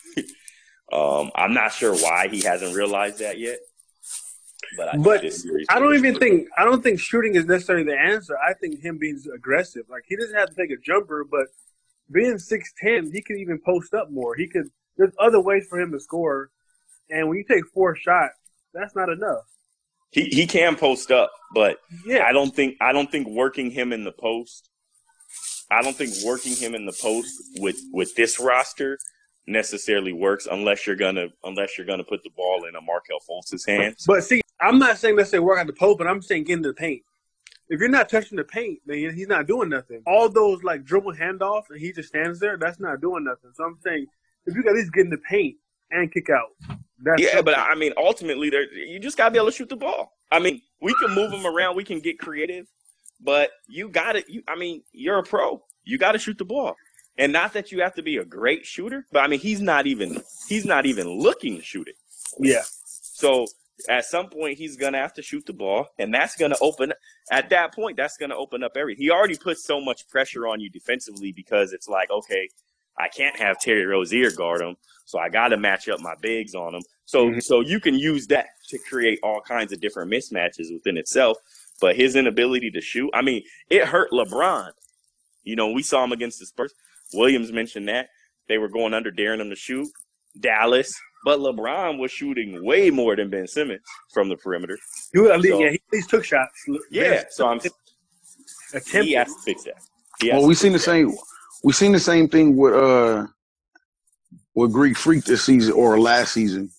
um, I'm not sure why he hasn't realized that yet, but I, but this series I don't even think I don't think shooting is necessarily the answer. I think him being aggressive, like he doesn't have to take a jumper, but being six ten, he could even post up more. He could. There's other ways for him to score, and when you take four shots, that's not enough. He he can post up, but yeah. I don't think I don't think working him in the post I don't think working him in the post with, with this roster necessarily works unless you're gonna unless you're gonna put the ball in a Markelle Fultz's hands. But see, I'm not saying let's say work out the post, but I'm saying get into the paint. If you're not touching the paint, then he's not doing nothing. All those like dribble handoffs and he just stands there, that's not doing nothing. So I'm saying if you can at least get in the paint and kick out. That's yeah, something. but I mean, ultimately, there you just gotta be able to shoot the ball. I mean, we can move him around, we can get creative, but you got to. You, I mean, you're a pro. You got to shoot the ball, and not that you have to be a great shooter, but I mean, he's not even he's not even looking to shoot it. Yeah. So at some point, he's gonna have to shoot the ball, and that's gonna open. At that point, that's gonna open up everything. He already puts so much pressure on you defensively because it's like, okay, I can't have Terry Rozier guard him, so I got to match up my bigs on him. So, mm-hmm. so you can use that to create all kinds of different mismatches within itself. But his inability to shoot, I mean, it hurt LeBron. You know, we saw him against the Spurs. Williams mentioned that. They were going under, daring him to shoot. Dallas. But LeBron was shooting way more than Ben Simmons from the perimeter. He, so, yeah, he at least took shots. Yeah, ben, so I'm attempted. He has to fix that. Well, we seen the same we seen the same thing with uh with Greek Freak this season or last season.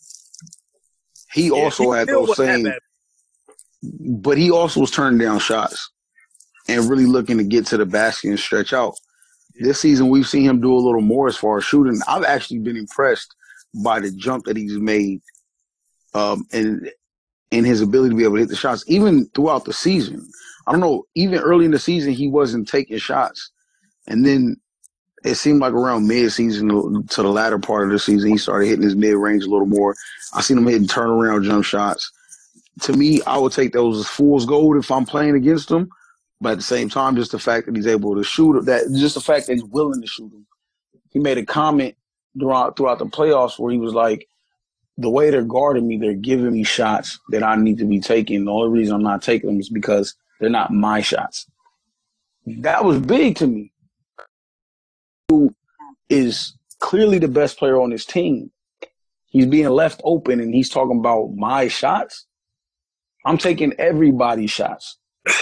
He yeah, also he had those same but he also was turning down shots and really looking to get to the basket and stretch out. Yeah. This season, we've seen him do a little more as far as shooting. I've actually been impressed by the jump that he's made um, and, and his ability to be able to hit the shots, even throughout the season. I don't know, even early in the season, he wasn't taking shots. And then it seemed like around mid-season to the latter part of the season, he started hitting his mid-range a little more. I seen him hitting turnaround jump shots. To me, I would take those as fool's gold if I'm playing against him. But at the same time, just the fact that he's able to shoot that, just the fact that he's willing to shoot them. He made a comment throughout throughout the playoffs where he was like, the way they're guarding me, they're giving me shots that I need to be taking. The only reason I'm not taking them is because they're not my shots. That was big to me. Who is clearly the best player on his team. He's being left open and he's talking about my shots. I'm taking everybody's shots.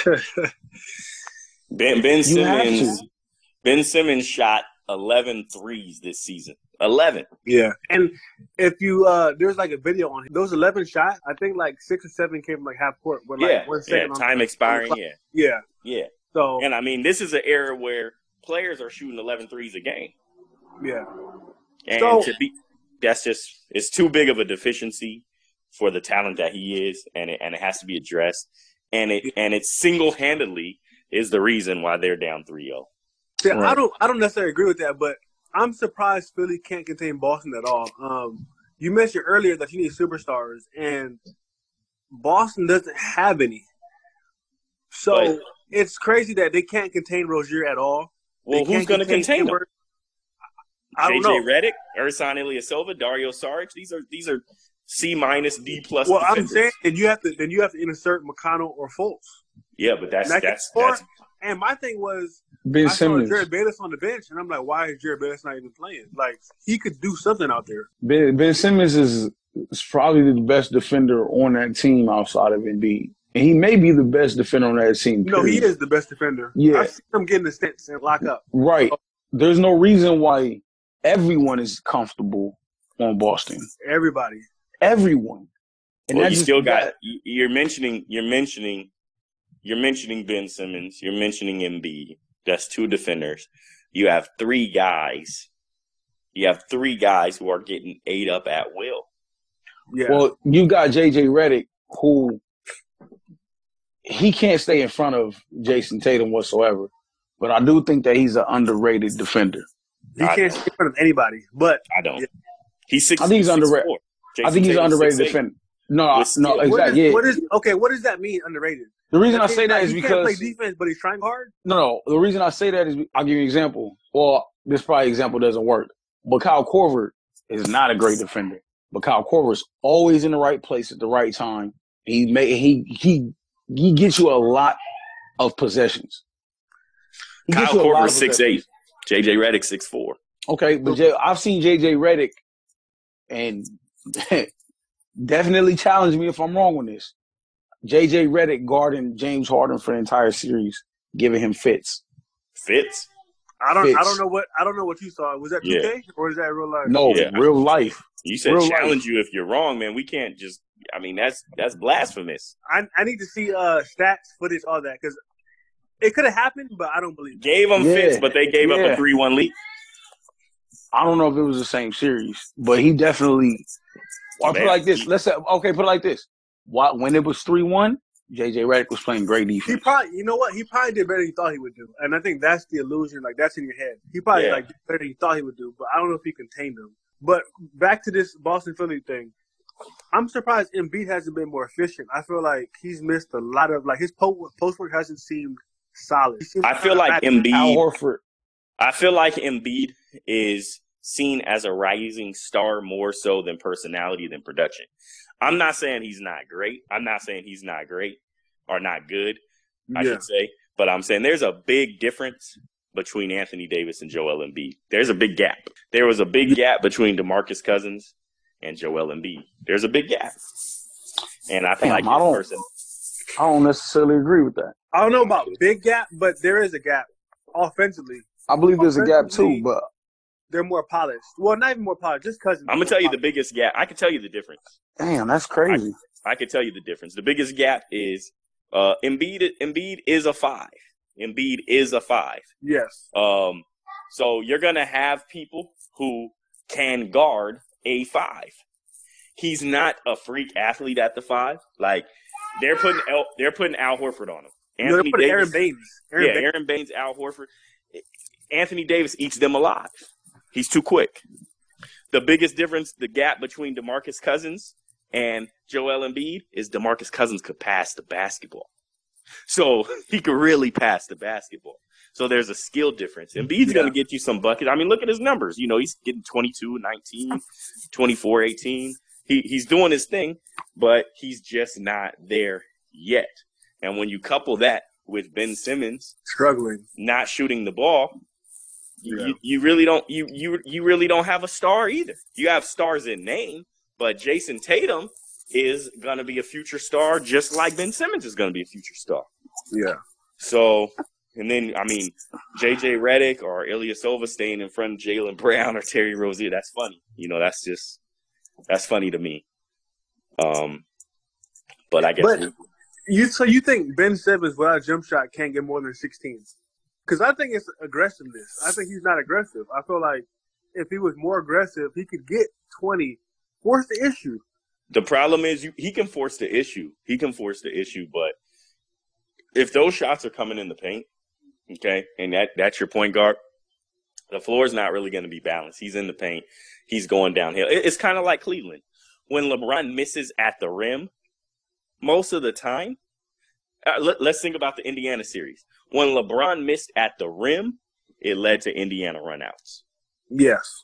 Ben Ben Simmons Ben Simmons shot eleven threes this season. eleven. Yeah. And if you uh there's like a video on those eleven shots, I think like six or seven came from like half court with like yeah. one second yeah. on time the, expiring, on yeah. Yeah. Yeah. So and I mean this is an era where players are shooting eleven threes a game. Yeah. And so, to be that's just it's too big of a deficiency for the talent that he is, and it and it has to be addressed. And it and it single handedly is the reason why they're down three oh. See, right. I don't I don't necessarily agree with that, but I'm surprised Philly can't contain Boston at all. Um, you mentioned earlier that you need superstars, and Boston doesn't have any. So but, it's crazy that they can't contain Rozier at all. Well, who's going to contain him? I don't J J know. Redick, Ersan Ilyasova, Dario Saric. These are these are C minus D plus. Well, defenders. I'm saying, and you have to then you have to insert McConnell or Fultz. Yeah, but that's and that's, or, that's and my thing was Ben I Simmons. saw Jared Bayless on the bench, and I'm like, why is Jared Bayless not even playing? Like he could do something out there. Ben, Ben Simmons is, is probably the best defender on that team outside of Embiid. And he may be the best defender on that team. No, period. He is the best defender. Yeah. I've seen him getting the stints and lock up. Right. There's no reason why everyone is comfortable on Boston. Everybody. Everyone. And well, you still got that. you're mentioning you're mentioning you're mentioning Ben Simmons, you're mentioning Embiid. That's two defenders. You have three guys. You have three guys who are getting ate up at will. Yeah. Well, you got J J Redick, who he can't stay in front of Jason Tatum whatsoever. But I do think that he's an underrated defender. He I can't stay in front of anybody. But I don't. Yeah. He's six. I think he's underrated. I think he's an underrated six, defender. No, no, what exactly. Is, yeah. what is okay? What does that mean? Underrated. The reason that I say that like, is he because can't play defense, but he's trying hard. No, no. The reason I say that is I'll give you an example. Well, this probably example doesn't work. But Kyle Korver is not a great defender. But Kyle Korver is always in the right place at the right time. He may he he he gets you a lot of possessions. He Kyle Korver six eight. J J Redick six four. Okay, but J- I've seen J J Redick, and definitely challenge me if I'm wrong on this. J J Redick guarding James Harden for the entire series, giving him fits. Fits? I don't. fits. I don't know what. I don't know what you saw. Was that two K Yeah. or is that real life? No, Yeah. real life. You said Real challenge life. you if you're wrong, man. We can't just. I mean, that's that's blasphemous. I I need to see uh stats, footage, all that because it could have happened, but I don't believe it. Gave them Yeah. fits, but they gave up Yeah. a three one lead. I don't know if it was the same series, but he definitely. Or put it Man, like this. he- Let's say okay. Put it like this. Why, when it was three one, J J Redick was playing great He defense. probably, you know what? He probably did better than he thought he would do, and I think that's the illusion. Like that's in your head. He probably Yeah. like did better than he thought he would do, but I don't know if he contained them. But back to this Boston Philly thing, I'm surprised Embiid hasn't been more efficient. I feel like he's missed a lot of like his po- post work hasn't seemed solid. He seems I feel like back- Al Embiid. Horford. I feel like Embiid is seen as a rising star more so than personality than production. I'm not saying he's not great. I'm not saying he's not great or not good, I Yeah. should say. But I'm saying there's a big difference between Anthony Davis and Joel Embiid. There's a big gap. There was a big gap between DeMarcus Cousins and Joel Embiid. There's a big gap. And I feel Damn, like I don't- this person I don't necessarily agree with that. I don't know about big gap, but there is a gap offensively. I believe there's a gap Offensively, too, but They're more polished. Well, not even more polished, just Cousins. I'm gonna tell you the biggest gap. I can tell you the difference. damn, that's crazy. I can tell you the difference. The biggest gap is uh, Embiid. Embiid is a five. Embiid is a five. Yes. Um, so you're gonna have people who can guard a five. He's not a freak athlete at the five. Like they're putting El, they're putting Al Horford on him. You know, Anthony they put Davis, Aaron Baines. Aaron yeah, Baines. Aaron Baines, Al Horford. Anthony Davis eats them alive. He's too quick. The biggest difference, the gap between DeMarcus Cousins and Joel Embiid is DeMarcus Cousins could pass the basketball. So he could really pass the basketball. So there's a skill difference. Embiid's Yeah. going to get you some buckets. I mean, look at his numbers. You know, he's getting twenty-two, nineteen, twenty-four, eighteen. He, he's doing his thing, but he's just not there yet. And when you couple that with Ben Simmons Struggling. not shooting the ball, Yeah. you, you really don't you, you you really don't have a star either. You have stars in name, but Jason Tatum is gonna be a future star just like Ben Simmons is gonna be a future star. Yeah. So and then I mean J J Redick or Ilyasova staying in front of Jaylen Brown or Terry Rozier, that's funny. You know, that's just that's funny to me. Um but I guess But you so you think Ben Simmons without a jump shot can't get more than sixteen? Because I think it's aggressiveness. I think he's not aggressive. I feel like if he was more aggressive, he could get twenty. Force the issue. the problem is you, he can force the issue. He can force the issue, but if those shots are coming in the paint, okay, and that that's your point guard, the floor is not really going to be balanced. He's in the paint. He's going downhill. It, it's kind of like Cleveland. When LeBron misses at the rim, most of the time, uh, let, let's think about the Indiana series. When LeBron missed at the rim, it led to Indiana runouts. Yes.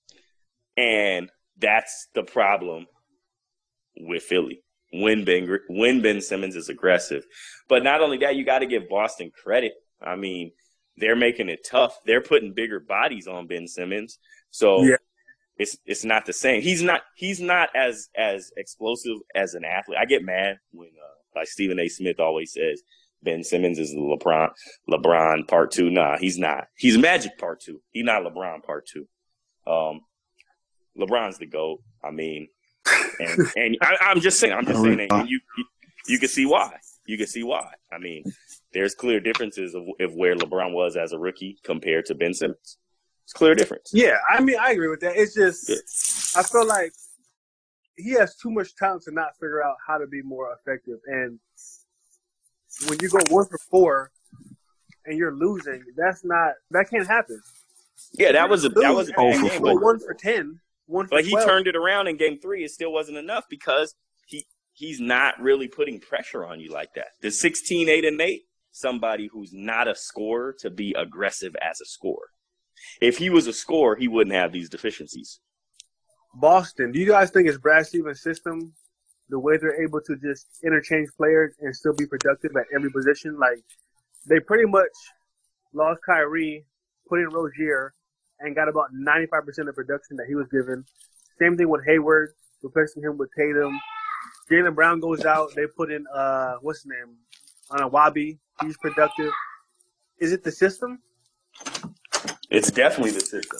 And that's the problem with Philly when Ben when Ben Simmons is aggressive. But not only that, you got to give Boston credit. I mean, they're making it tough. They're putting bigger bodies on Ben Simmons, so Yeah. it's it's not the same. He's not he's not as as explosive as an athlete. I get mad when, uh, like Stephen A. Smith always says, Ben Simmons is LeBron LeBron part two. Nah, he's not. He's Magic part two. He's not LeBron part two. Um, LeBron's the GOAT. I mean, and and I, I'm just saying, I'm just saying, that, and you, you you can see why. You can see why. I mean, there's clear differences of, of where LeBron was as a rookie compared to Ben Simmons. It's a clear difference. Yeah, I mean, I agree with that. It's just, Yeah. I feel like he has too much talent to not figure out how to be more effective. And when you go one for four and you're losing, that's not, that can't happen. Yeah, that was a that was a Oh, bad for game, four. but, one for ten, one for but he twelve. turned it around in game three. It still wasn't enough because he he's not really putting pressure on you like that. The sixteen, eight, and eight, somebody who's not a scorer to be aggressive as a scorer. If he was a scorer, he wouldn't have these deficiencies. Boston, do you guys think it's Brad Stevens' system, the way they're able to just interchange players and still be productive at every position? Like, they pretty much lost Kyrie, put in Rozier, and got about ninety-five percent of production that he was given. Same thing with Hayward, replacing him with Tatum. Jaylen Brown goes out. They put in, uh, what's his name? On a Wabi. He's productive. Is it the system? It's definitely the system.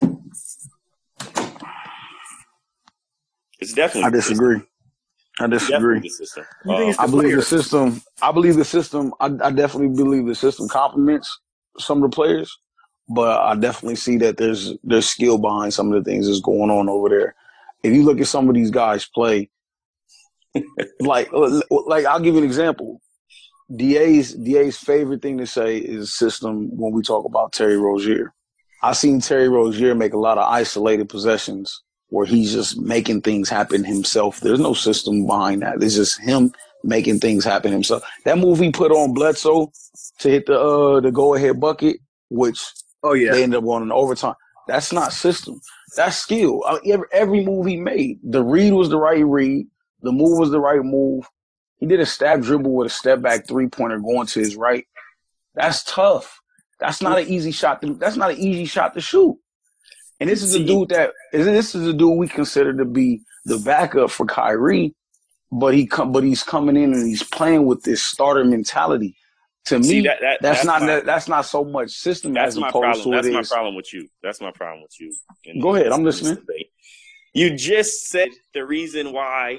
It's definitely. I disagree. I disagree. The system. You think it's I the believe players? the system. I believe the system. I, I definitely believe the system complements some of the players, but I definitely see that there's there's skill behind some of the things that's going on over there. If you look at some of these guys play, like like I'll give you an example. D A's D A's favorite thing to say is system when we talk about Terry Rozier. I've seen Terry Rozier make a lot of isolated possessions where he's just making things happen himself. There's no system behind that. It's just him making things happen himself. That move he put on Bledsoe to hit the uh, the go ahead bucket, which Oh yeah, they ended up going in overtime. That's not system. That's skill. I mean, every, every move he made, the read was the right read. The move was the right move. He did a stab dribble with a step back three pointer going to his right. That's tough. That's not an easy shot. To, that's not an easy shot to shoot. And this is a dude that this is a dude we consider to be the backup for Kyrie, but he come, but he's coming in and he's playing with this starter mentality. To See, me, that, that, that's, that's not my, that, that's not so much system that's as my opposed problem. to That's it my is. problem with you. That's my problem with you. In, Go ahead, in, I'm in listening. Debate. You just said the reason why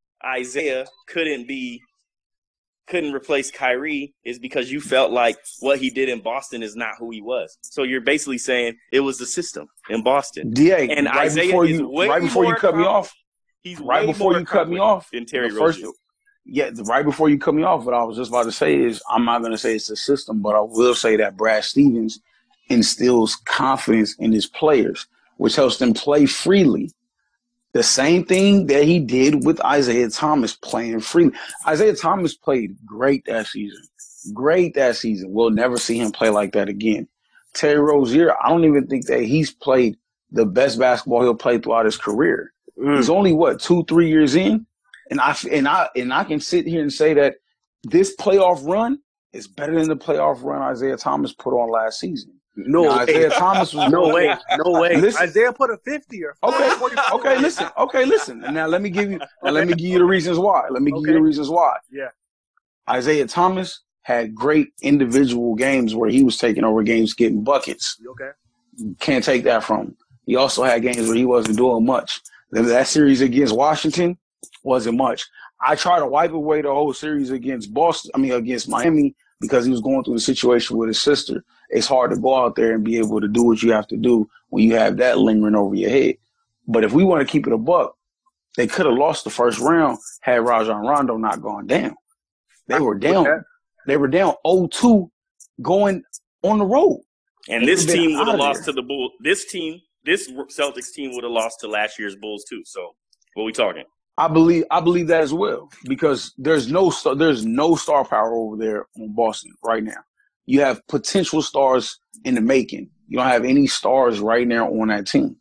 Isaiah couldn't be couldn't replace Kyrie is because you felt like what he did in Boston is not who he was. So you're basically saying it was the system in Boston. D A, and right Isaiah before is you, way right before more you cut me off, he's right way before more you cut me accomplished off, than Terry the first, Rozier. yeah, right before you cut me off, what I was just about to say is I'm not going to say it's the system, but I will say that Brad Stevens instills confidence in his players, which helps them play freely. The same thing that he did with Isaiah Thomas playing freely. Isaiah Thomas played great that season. Great that season. We'll never see him play like that again. Terry Rozier, I don't even think that he's played the best basketball he'll play throughout his career. Mm. He's only, what, two, three years in? And I, and, I, and I can sit here and say that this playoff run is better than the playoff run Isaiah Thomas put on last season. No now, way. Isaiah Thomas was no way. No way. Listen. Isaiah put a fifty or okay. Okay, listen. Okay, listen. And now let me give you. Now okay. let me give you the reasons why. Let me give okay. you the reasons why. Yeah. Isaiah Thomas had great individual games where he was taking over games, getting buckets. Okay. Can't take that from him. He also had games where he wasn't doing much. That series against Washington wasn't much. I tried to wipe away the whole series against Boston. I mean, against Miami because he was going through the situation with his sister. It's hard to go out there and be able to do what you have to do when you have that lingering over your head. But if we want to keep it a buck, they could have lost the first round had Rajon Rondo not gone down. They were down. They were down oh two going on the road. And this team would have lost to the Bulls. This team, this Celtics team would have lost to last year's Bulls too. So what are we talking? I believe I believe that as well because there's no there's no star power over there on Boston right now. You have potential stars in the making. You don't have any stars right now on that team.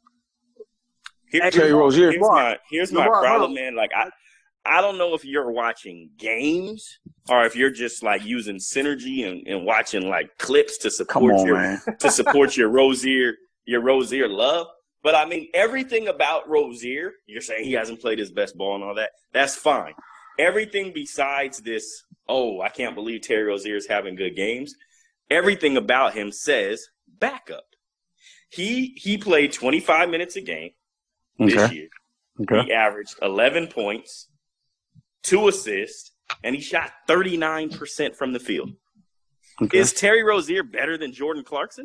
Here's, Terry Rozier. Here's my, here's my problem, man. Like I, I don't know if you're watching games or if you're just like using synergy and, and watching like clips to support on, your man. to support your Rozier your Rozier love. But I mean, everything about Rozier, you're saying he hasn't played his best ball and all that. That's fine. Everything besides this, oh, I can't believe Terry Rozier is having good games. Everything about him says backup. He he played twenty-five minutes a game okay. this year. Okay. He averaged eleven points, two assists, and he shot thirty-nine percent from the field. Okay. Is Terry Rozier better than Jordan Clarkson?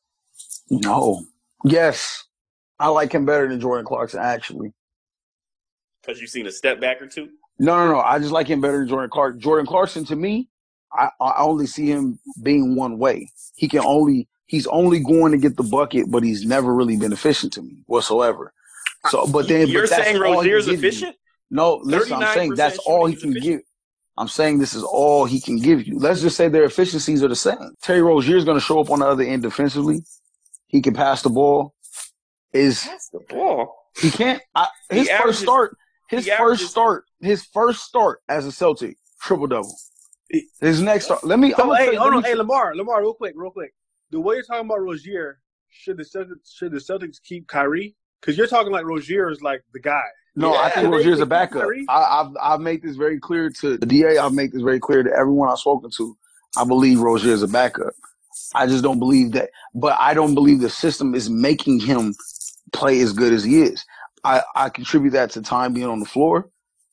No. Yes. I like him better than Jordan Clarkson, actually. Because you've seen a step back or two? No, no, no. I just like him better than Jordan Clarkson. Jordan Clarkson, to me, I, I only see him being one way. He can only he's only going to get the bucket, but he's never really been efficient to me whatsoever. So, but then you're but that's saying Rozier's efficient? You. No, listen. I'm saying that's all he can give. I'm saying this is all he can give you. Let's just say their efficiencies are the same. Terry Rozier is going to show up on the other end defensively. He can pass the ball. Is pass the ball? He can't. I, his he first averages, start. His first averages, start. His first start as a Celtic, triple double. His next start. Let me. So, hey, you, hold on. me, Hey, Lamar, Lamar, real quick, real quick. The way you're talking about Rozier, should the Celtics, should the Celtics keep Kyrie? Because you're talking like Rozier is like the guy. No, yeah. I think Rozier's a backup. I, I've I've made this very clear to the D A. I've made this very clear to everyone I've spoken to. I believe Rozier is a backup. I just don't believe that. But I don't believe the system is making him play as good as he is. I, I contribute that to time being on the floor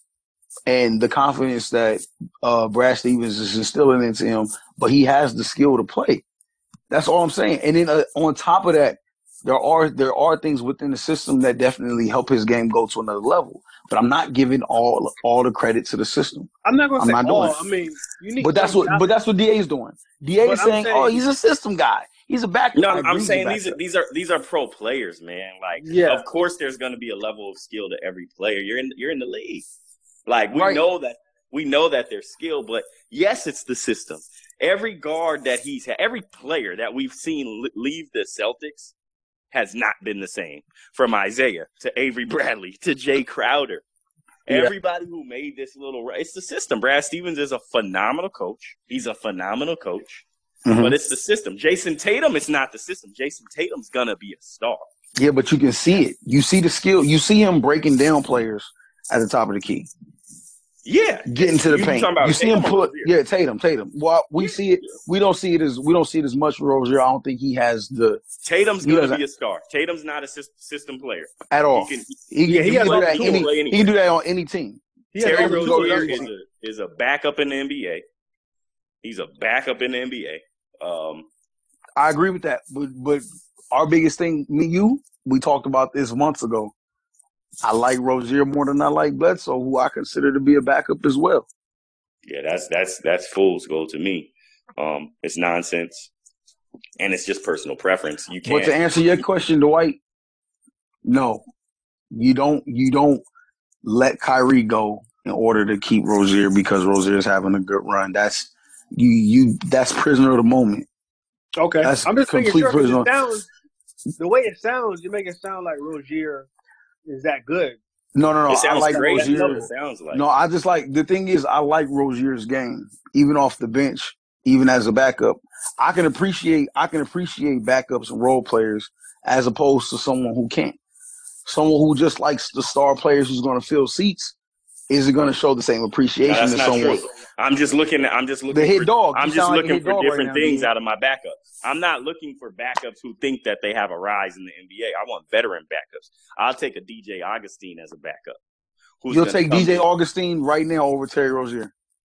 and the confidence that uh, Brad Stevens is instilling into him. But he has the skill to play. That's all I'm saying. And then uh, on top of that, there are there are things within the system that definitely help his game go to another level. But I'm not giving all all the credit to the system. I'm not going to say not all. doing I mean, you need. But that's what. But that's what D A is doing. D A is saying, saying, "Oh, he's a system guy. He's a backup." No, I'm saying these are these are these are pro players, man. Like, yeah. Of course, there's going to be a level of skill to every player. You're in you're in the league. Like we right. know that we know that there's skill, but yes, it's the system. Every guard that he's had, every player that we've seen leave the Celtics has not been the same. From Isaiah to Avery Bradley to Jay Crowder. Yeah. Everybody who made this little – it's the system. Brad Stevens is a phenomenal coach. He's a phenomenal coach. Mm-hmm. But it's the system. Jason Tatum is not the system. Jason Tatum's going to be a star. Yeah, but you can see it. You see the skill. You see him breaking down players at the top of the key. Yeah, getting to the you, paint. You see Tatum him put, yeah, Tatum, Tatum. Well, we yeah. see it. We don't see it as we don't see it as much for Rozier. I don't think he has the. Tatum's going to be a star. Tatum's not a system player at all. He can, he, he, yeah, he, he, can, do that any, he can do that on any team. Terry Rozier is a is a backup in the N B A. He's a backup in the N B A. Um, I agree with that, but but our biggest thing, me, you, we talked about this months ago. I like Rozier more than I like Bledsoe, who I consider to be a backup as well. Yeah, that's that's that's fool's gold to me. Um, it's nonsense, and it's just personal preference. You can't. But to answer your question, Dwight, no, you don't. You don't let Kyrie go in order to keep Rozier because Rozier is having a good run. That's you. You. That's prisoner of the moment. Okay, that's I'm just complete thinking. Sure, prisoner. It sounds, the way it sounds, you make it sound like Rozier is that good. No, no, no. It sounds I like great. Rozier. It sounds like. No, I just like the thing is I like Rozier's game, even off the bench, even as a backup. I can appreciate I can appreciate backups and role players as opposed to someone who can't. Someone who just likes the star players who's going to fill seats isn't going to show the same appreciation no, that's as not someone. True. I'm just looking. I'm just looking. The hit for, dog. I'm you just looking like for different right things now, out of my backups. I'm not looking for backups who think that they have a rise in the N B A. I want veteran backups. I'll take a D J Augustine as a backup. You'll take D J Augustine right now over Terry Rozier.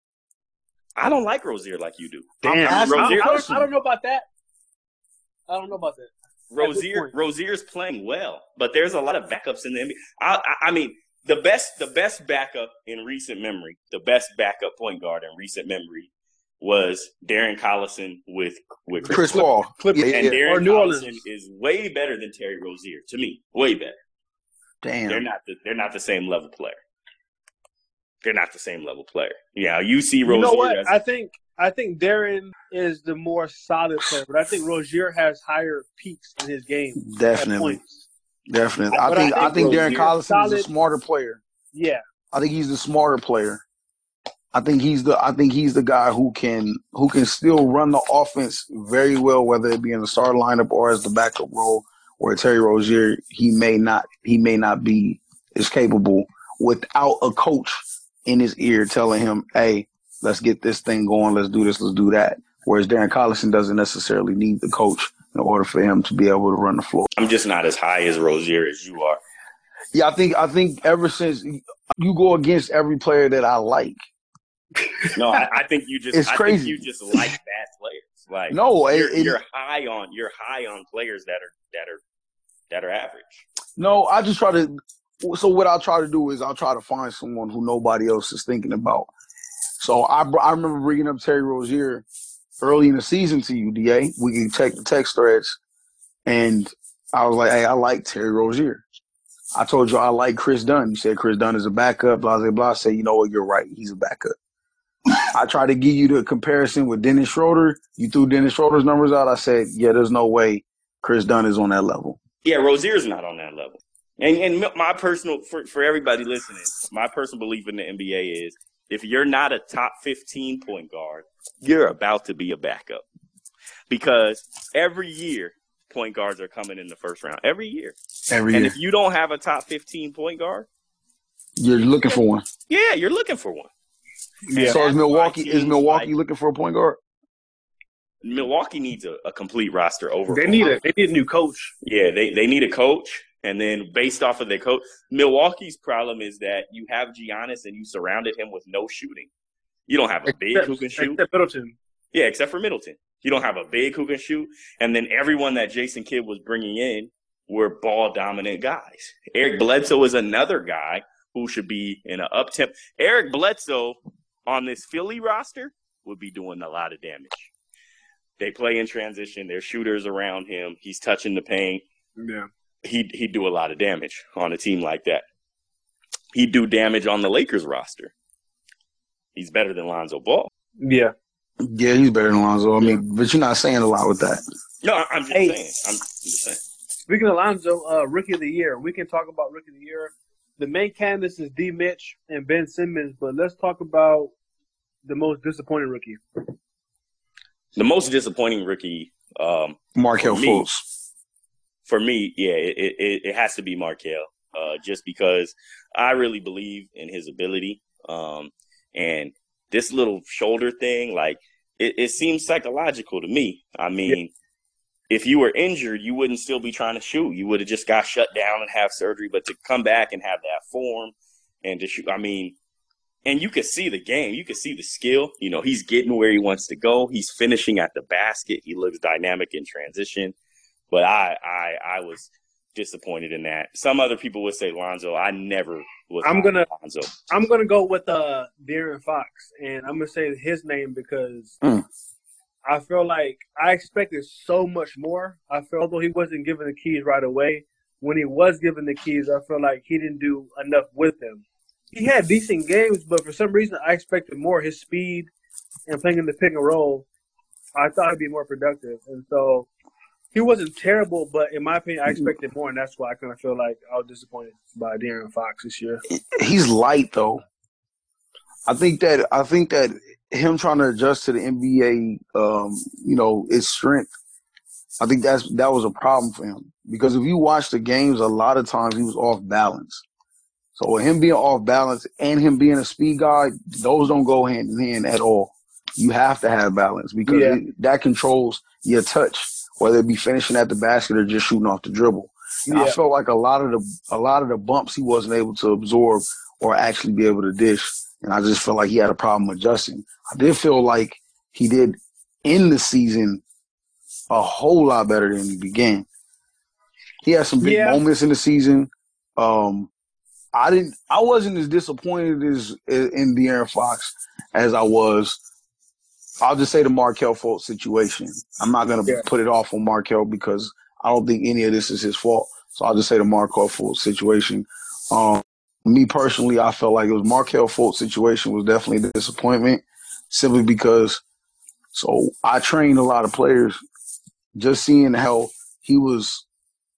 I don't like Rozier like you do. Damn, I, Rozier, I, don't, I don't know about that. I don't know about that. Rozier, Rozier's playing well, but there's a lot of backups in the N B A. I, I, I mean, the best, the best backup in recent memory, the best backup point guard in recent memory was Darren Collison with with Chris, Chris Paul. Clip, yeah, and yeah. Darren Collison is way better than Terry Rozier to me. Way better. Damn, they're not the, they're not the same level player. They're not the same level player. Yeah, you see Rozier. You know what? As I think I think Darren is the more solid player, but I think Rozier has higher peaks in his game. Definitely, definitely. I, I think I think Darren Collison is a smarter player. Yeah, I think he's the smarter player. I think he's the I think he's the guy who can who can still run the offense very well, whether it be in the starting lineup or as the backup role. Where Terry Rozier, he may not he may not be as capable without a coach in his ear telling him, "Hey, let's get this thing going. Let's do this. Let's do that." Whereas Darren Collison doesn't necessarily need the coach in order for him to be able to run the floor. I'm just not as high as Rozier as you are. Yeah, I think I think ever since you go against every player that I like. No, I, I think you just it's I crazy. think you just like bad players. Like no, you're, it, you're high on you're high on players that are that are that are average. No, I just try to. So what I'll try to do is I'll try to find someone who nobody else is thinking about. So I I remember bringing up Terry Rozier early in the season to you, D A. We can check the text threads, and I was like, "Hey, I like Terry Rozier." I told you I like Chris Dunn. You said Chris Dunn is a backup. Blah blah blah. I said, you know what? You're right. He's a backup. I tried to give you the comparison with Dennis Schroeder. You threw Dennis Schroeder's numbers out. I said, yeah, there's no way Chris Dunn is on that level. Yeah, Rozier's not on that level. And and my personal, for, for everybody listening, my personal belief in the N B A is if you're not a top fifteen point guard, you're about to be a backup. Because every year, point guards are coming in the first round. Every year. Every and year. if you don't have a top fifteen point guard, you're looking for one. Yeah, you're looking for one. Yeah. So is Milwaukee is Milwaukue like, looking for a point guard? Milwaukee needs a, a complete roster overhaul. They need a they need a new coach. Yeah, they, they need a coach. And then based off of their coach, Milwaukee's problem is that you have Giannis and you surrounded him with no shooting. You don't have a big Except, who can shoot. Except Middleton. Yeah, except for Middleton. You don't have a big who can shoot. And then everyone that Jason Kidd was bringing in were ball-dominant guys. Eric Bledsoe is another guy who should be in an up-temp. Eric Bledsoe on this Philly roster would be doing a lot of damage. They play in transition. There's shooters around him. He's touching the paint. Yeah. He'd, he'd do a lot of damage on a team like that. He'd do damage on the Lakers roster. He's better than Lonzo Ball. Yeah. Yeah, he's better than Lonzo. I mean, but you're not saying a lot with that. No, I'm just Hey. saying. I'm just saying. Speaking of Lonzo, uh, Rookie of the Year, we can talk about Rookie of the Year. The main candidates is D. Mitch and Ben Simmons, but let's talk about the most disappointing rookie. The most disappointing rookie um, Markelle For me. Fultz. for me, yeah, it, it, it has to be Markelle, uh, just because I really believe in his ability. Um, and this little shoulder thing, like, it, it seems psychological to me. I mean, if you were injured, you wouldn't still be trying to shoot. You would have just got shut down and have surgery. But to come back and have that form and to shoot, I mean, and you could see the game. You could see the skill. You know, he's getting where he wants to go. He's finishing at the basket. He looks dynamic in transition. But I, I, I was disappointed in that. Some other people would say Lonzo. I never was. I'm gonna, Lonzo. I'm gonna go with uh, De'Aaron Fox, and I'm gonna say his name because Mm. I feel like I expected so much more. I feel although he wasn't given the keys right away, when he was given the keys, I feel like he didn't do enough with them. He had decent games, but for some reason, I expected more. His speed and playing in the pick and roll, I thought he'd be more productive, and so. He wasn't terrible, but in my opinion, I expected more, and that's why I kind of feel like I was disappointed by De'Aaron Fox this year. He's light though. I think that I think that him trying to adjust to the N B A, um, you know, his strength. I think that's that was a problem for him because if you watch the games, a lot of times he was off balance. So with him being off balance and him being a speed guy, those don't go hand in hand at all. You have to have balance because Yeah. it, that controls your touch, whether it be finishing at the basket or just shooting off the dribble. And I Yeah. felt like a lot of the a lot of the bumps he wasn't able to absorb or actually be able to dish, and I just felt like he had a problem adjusting. I did feel like he did end the season a whole lot better than he began. He had some big Yeah. moments in the season. Um, I didn't. I wasn't as disappointed as in De'Aaron Fox as I was. I'll just say the Markelle Fultz situation. I'm not going to Yeah. put it off on Markelle because I don't think any of this is his fault. So I'll just say the Markelle Fultz situation. Um, me personally, I felt like it was Markelle Fultz situation was definitely a disappointment simply because so I trained a lot of players. Just seeing how he was,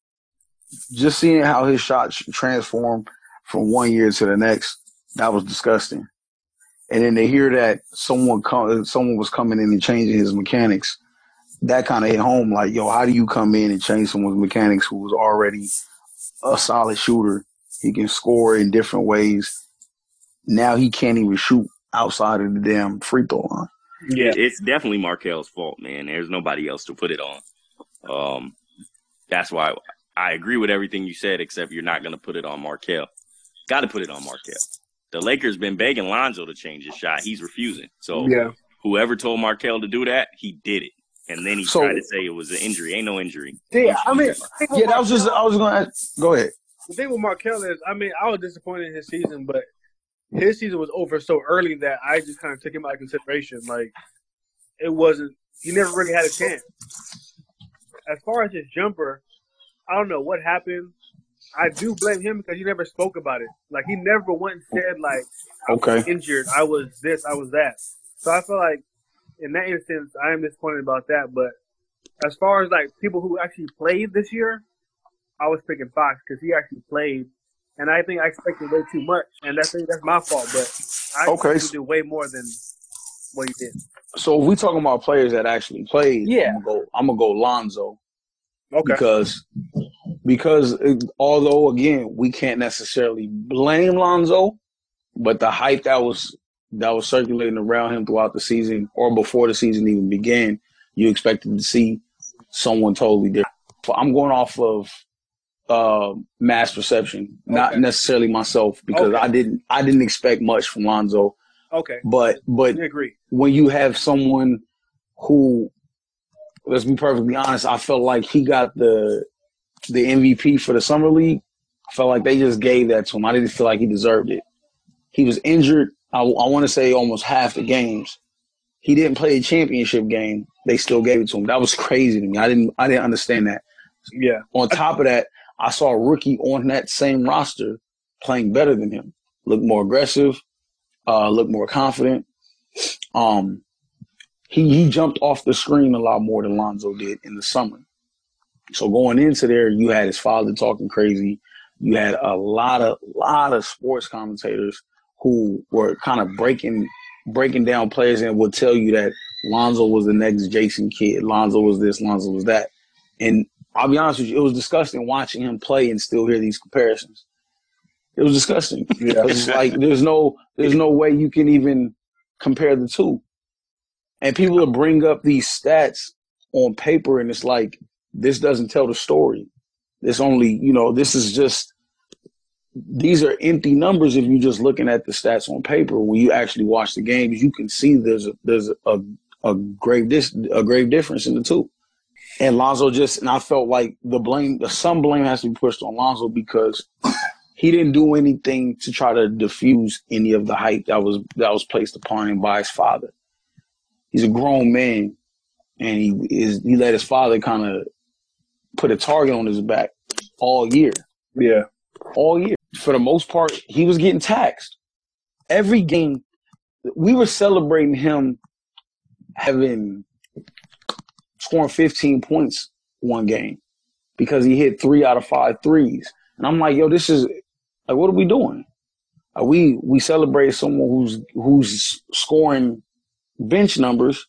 just seeing how his shot transformed from one year to the next, that was disgusting. And then to hear that someone come, someone was coming in and changing his mechanics, that kind of hit home. Like, yo, how do you come in and change someone's mechanics who was already a solid shooter? He can score in different ways. Now he can't even shoot outside of the damn free throw line. Yeah. It- It's definitely Markel's fault, man. There's nobody else to put it on. Um, that's why I agree with everything you said, except you're not going to put it on Markelle. Got to put it on Markelle. The Lakers been begging Lonzo to change his shot. He's refusing. So Yeah. whoever told Markelle to do that, he did it. And then he So- tried to say it was an injury. Ain't no injury. Yeah, I mean, Yeah, that was just, I was going to ask, go ahead. the thing with Markelle is, I mean, I was disappointed in his season, but his season was over so early that I just kind of took him out of consideration. Like, it wasn't – he never really had a chance. As far as his jumper, I don't know what happened. I do blame him because he never spoke about it. Like, he never went and said, like, I was Okay. injured, I was this, I was that. So I feel like in that instance, I am disappointed about that. But as far as, like, people who actually played this year, I was picking Fox because he actually played. And I think I expected way too much. And that's that's my fault. But I Okay. expected to do way more than what he did. So if we talking about players that actually played, Yeah. I'm gonna go, I'm gonna go Lonzo. Okay. Because, because it, although again we can't necessarily blame Lonzo, but the hype that was that was circulating around him throughout the season or before the season even began, you expected to see someone totally different. I'm going off of uh, mass perception, not Okay. necessarily myself, because Okay. I didn't I didn't expect much from Lonzo. Okay. But but We agree. when you have someone who, let's be perfectly honest, I felt like he got the the M V P for the summer league. I felt like they just gave that to him. I didn't feel like he deserved it. He was injured. I, I want to say almost half the games. He didn't play a championship game. They still gave it to him. That was crazy to me. I didn't I didn't understand that. Yeah. On top of that, I saw a rookie on that same roster playing better than him. Looked more aggressive, uh, looked more confident. Um, he he jumped off the screen a lot more than Lonzo did in the summer. So going into there, you had his father talking crazy. You had a lot of lot of sports commentators who were kind of breaking breaking down players and would tell you that Lonzo was the next Jason Kidd. Lonzo was this, Lonzo was that. And I'll be honest with you, it was disgusting watching him play and still hear these comparisons. It was disgusting. Yeah. It's like there's no there's no way you can even compare the two. And people will bring up these stats on paper, and it's like, this doesn't tell the story. This only, you know, this is just, these are empty numbers if you're just looking at the stats on paper. When you actually watch the games, you can see there's a, there's a, a grave dis, a grave difference in the two. And Lonzo just, and I felt like the blame, the some blame has to be pushed on Lonzo because he didn't do anything to try to diffuse any of the hype that was that was placed upon him by his father. He's a grown man, and he is he let his father kind of put a target on his back all year. Yeah. All year. For the most part, he was getting taxed. Every game, we were celebrating him having scoring fifteen points one game because he hit three out of five threes. And I'm like, yo, this is like, what are we doing? Are we we celebrate someone who's who's scoring bench numbers.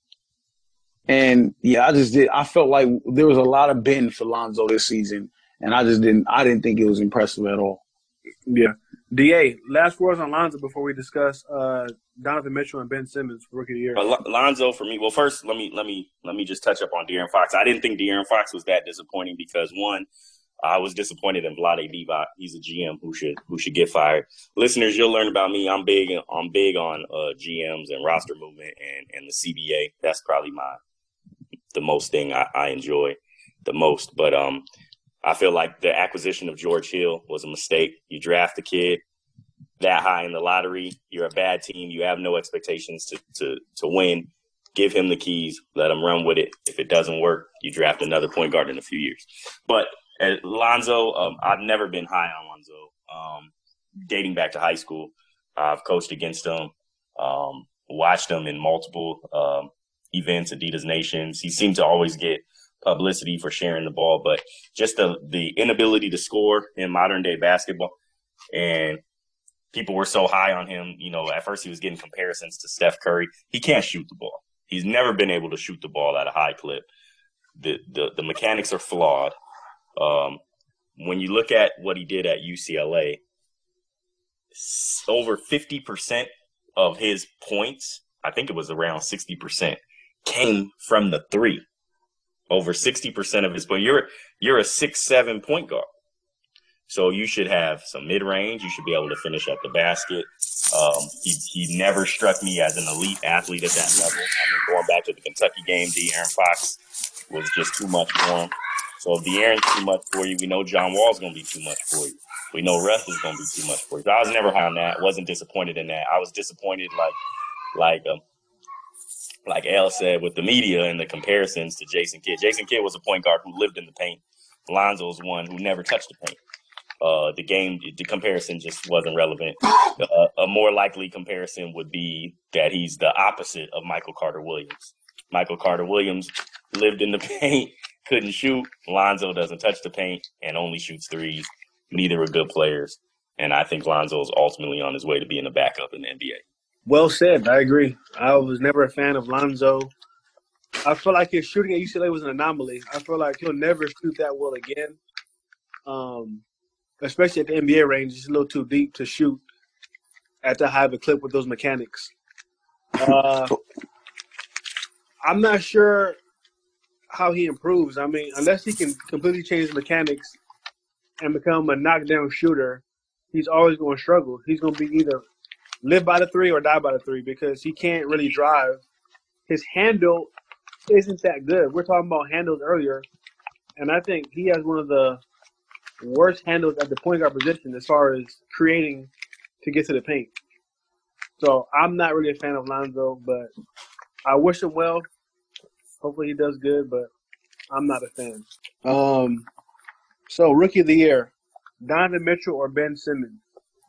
And yeah, I just did. I felt like there was a lot of bend for Lonzo this season, and I just didn't. I didn't think it was impressive at all. Yeah. D A, last words on Lonzo before we discuss uh, Donovan Mitchell and Ben Simmons for Rookie of the Year. Uh, Lonzo for me. Well, first let me let me let me just touch up on De'Aaron Fox. I didn't think De'Aaron Fox was that disappointing because one, I was disappointed in Vlade Divac. He's a G M who should who should get fired. Listeners, you'll learn about me. I'm big I'm big on uh, G Ms and roster movement and and the C B A. That's probably my the most thing I, I enjoy the most. But um, I feel like the acquisition of George Hill was a mistake. You draft a kid that high in the lottery. You're a bad team. You have no expectations to to to win. Give him the keys. Let him run with it. If it doesn't work, you draft another point guard in a few years. But uh, Lonzo, um, I've never been high on Lonzo. Um, dating back to high school, I've coached against him, um, watched him in multiple um, events, Adidas Nations. He seemed to always get publicity for sharing the ball, but just the the inability to score in modern day basketball. And people were so high on him. You know, at first he was getting comparisons to Steph Curry. He can't shoot the ball. He's never been able to shoot the ball at a high clip. The the, the mechanics are flawed. Um, when you look at what he did at U C L A, over fifty percent of his points, I think it was around sixty percent, came from the three. Over sixty percent of his points. You're, you're a six seven point guard. So you should have some mid-range. You should be able to finish at the basket. Um, he, he never struck me as an elite athlete at that level. I mean, going back to the Kentucky game, De'Aaron Fox was just too much for him. So if De'Aaron's too much for you, we know John Wall's going to be too much for you. We know Russ is going to be too much for you. So I was never high on that. Wasn't disappointed in that. I was disappointed like like um, like L said with the media and the comparisons to Jason Kidd. Jason Kidd was a point guard who lived in the paint. Lonzo's one who never touched the paint. Uh, the game, the comparison just wasn't relevant. Uh, a more likely comparison would be that he's the opposite of Michael Carter Williams. Michael Carter Williams lived in the paint, couldn't shoot. Lonzo doesn't touch the paint and only shoots threes. Neither are good players. And I think Lonzo is ultimately on his way to being a backup in the N B A. Well said. I agree. I was never a fan of Lonzo. I feel like his shooting at U C L A was an anomaly. I feel like he'll never shoot that well again. Um, especially at the N B A range, it's a little too deep to shoot at that high of a clip with those mechanics. Uh, I'm not sure how he improves. I mean, unless he can completely change mechanics and become a knockdown shooter, he's always going to struggle. He's going to be either live by the three or die by the three because he can't really drive. His handle isn't that good. We're talking about handles earlier, and I think he has one of the worst handles at the point guard position as far as creating to get to the paint. So I'm not really a fan of Lonzo, but I wish him well. Hopefully he does good, but I'm not a fan. Um, so Rookie of the Year, Donovan Mitchell or Ben Simmons?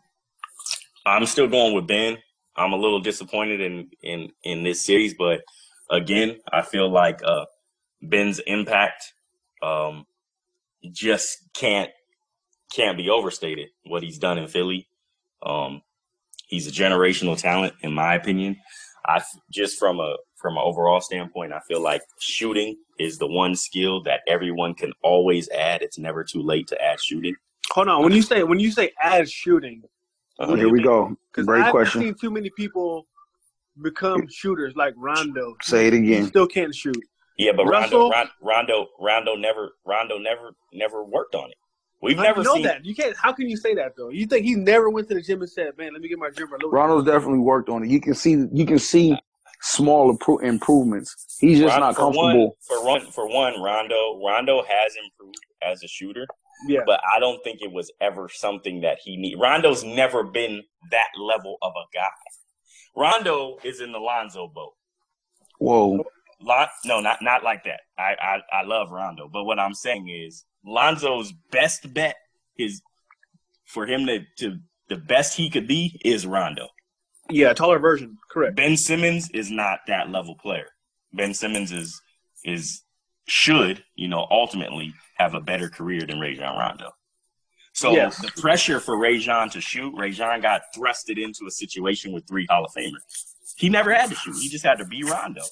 I'm still going with Ben. I'm a little disappointed in in, in this series, but again, I feel like uh, Ben's impact um, just can't can't be overstated. What he's done in Philly, um, he's a generational talent, in my opinion. I just from a from an overall standpoint, I feel like shooting is the one skill that everyone can always add. It's never too late to add shooting. Hold on, when you say when you say add shooting, uh, here we mean? go. Great I question. I've seen too many people become shooters like Rondo. Say it again. He still can't shoot. Yeah, but Russell, Rondo, Rondo, Rondo never, Rondo never, never worked on it. We've I never know seen that. You can't. How can you say that though? You think he never went to the gym and said, "Man, let me get my gym a little." Rondo's definitely worked on it. You can see. You can see small impro- improvements. He's just Rondo, not comfortable. For one, for one, for one, Rondo, Rondo has improved as a shooter. Yeah, but I don't think it was ever something that he need. Rondo's never been that level of a guy. Rondo is in the Lonzo boat. Whoa. Lon, no, not not like that. I, I I love Rondo, but what I'm saying is Lonzo's best bet is for him to, to the best he could be is Rondo. Yeah, taller version, correct. Ben Simmons is not that level player. Ben Simmons is is should, you know, ultimately have a better career than Rajon Rondo. So yes. The pressure for Rajon to shoot, Rajon got thrusted into a situation with three Hall of Famers. He never had to shoot. He just had to be Rondo.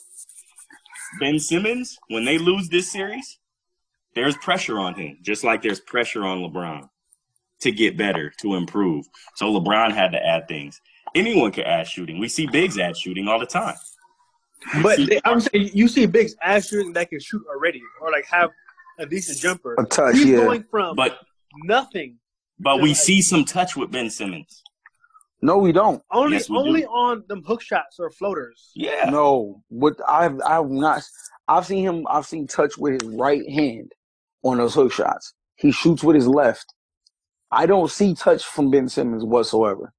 Ben Simmons, when they lose this series, there's pressure on him, just like there's pressure on LeBron to get better, to improve. So LeBron had to add things. Anyone can add shooting. We see bigs add shooting all the time. We but they, I'm saying you see bigs add shooting that can shoot already or like have a decent jumper. A touch, He's yeah. going from but, nothing. But we like, see some touch with Ben Simmons. No, we don't. Only yes, we only do. on them hook shots or floaters. Yeah. No. What I've I've not I've seen him I've seen touch with his right hand on those hook shots. He shoots with his left. I don't see touch from Ben Simmons whatsoever.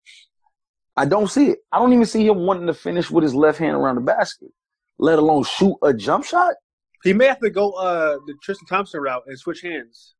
I don't see it. I don't even see him wanting to finish with his left hand around the basket, let alone shoot a jump shot. He may have to go uh, the Tristan Thompson route and switch hands.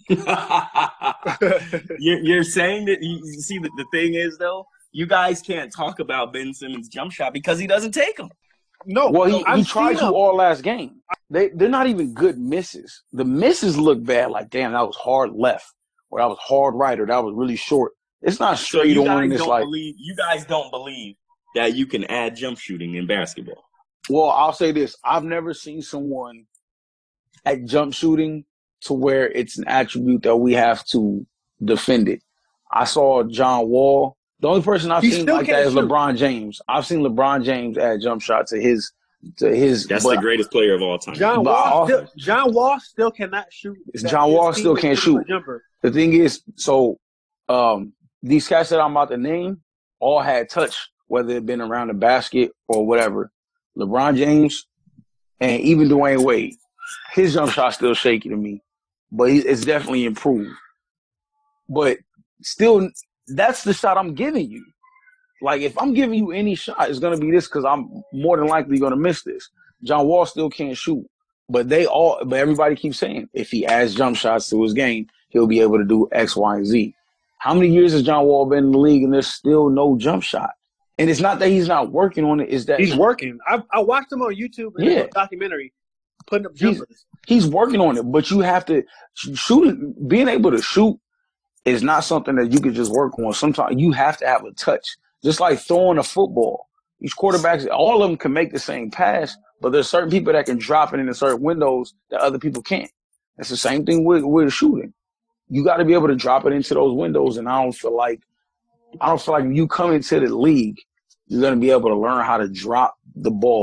you're, you're saying that you, you see that the thing is though, you guys can't talk about Ben Simmons' jump shot because he doesn't take them. No, well he, no, he tried to all last game. They they're not even good misses. The misses look bad. Like damn, that was hard left, or that was hard right, or that was really short. It's not straight so on. It's don't like believe, you guys don't believe that you can add jump shooting in basketball. Well, I'll say this: I've never seen someone at jump shooting to where it's an attribute that we have to defend it. I saw John Wall. The only person I've he seen like that is shoot. LeBron James. I've seen LeBron James add jump shot to his to his. That's the greatest player of all time. John Wall, still, John Wall still cannot shoot. John Wall still can't shoot. The thing is, so um, these cats that I'm about to name all had touch, whether it been around the basket or whatever. LeBron James and even Dwayne Wade, his jump shot's still shaky to me, but he, it's definitely improved. But still, that's the shot I'm giving you. Like, if I'm giving you any shot, it's going to be this because I'm more than likely going to miss this. John Wall still can't shoot, but they all, but everybody keeps saying if he adds jump shots to his game, he'll be able to do X, Y, and Z. How many years has John Wall been in the league and there's still no jump shot? And it's not that he's not working on it. It's that he's working. I I watched him on YouTube in yeah. a documentary, putting up jumpers. He's, he's working on it, but you have to shoot. Being able to shoot is not something that you can just work on. Sometimes you have to have a touch, just like throwing a football. These quarterbacks, all of them can make the same pass, but there's certain people that can drop it into certain windows that other people can't. It's the same thing with with shooting. You got to be able to drop it into those windows, and I don't feel like. I don't feel like you come into the league, you're going to be able to learn how to drop the ball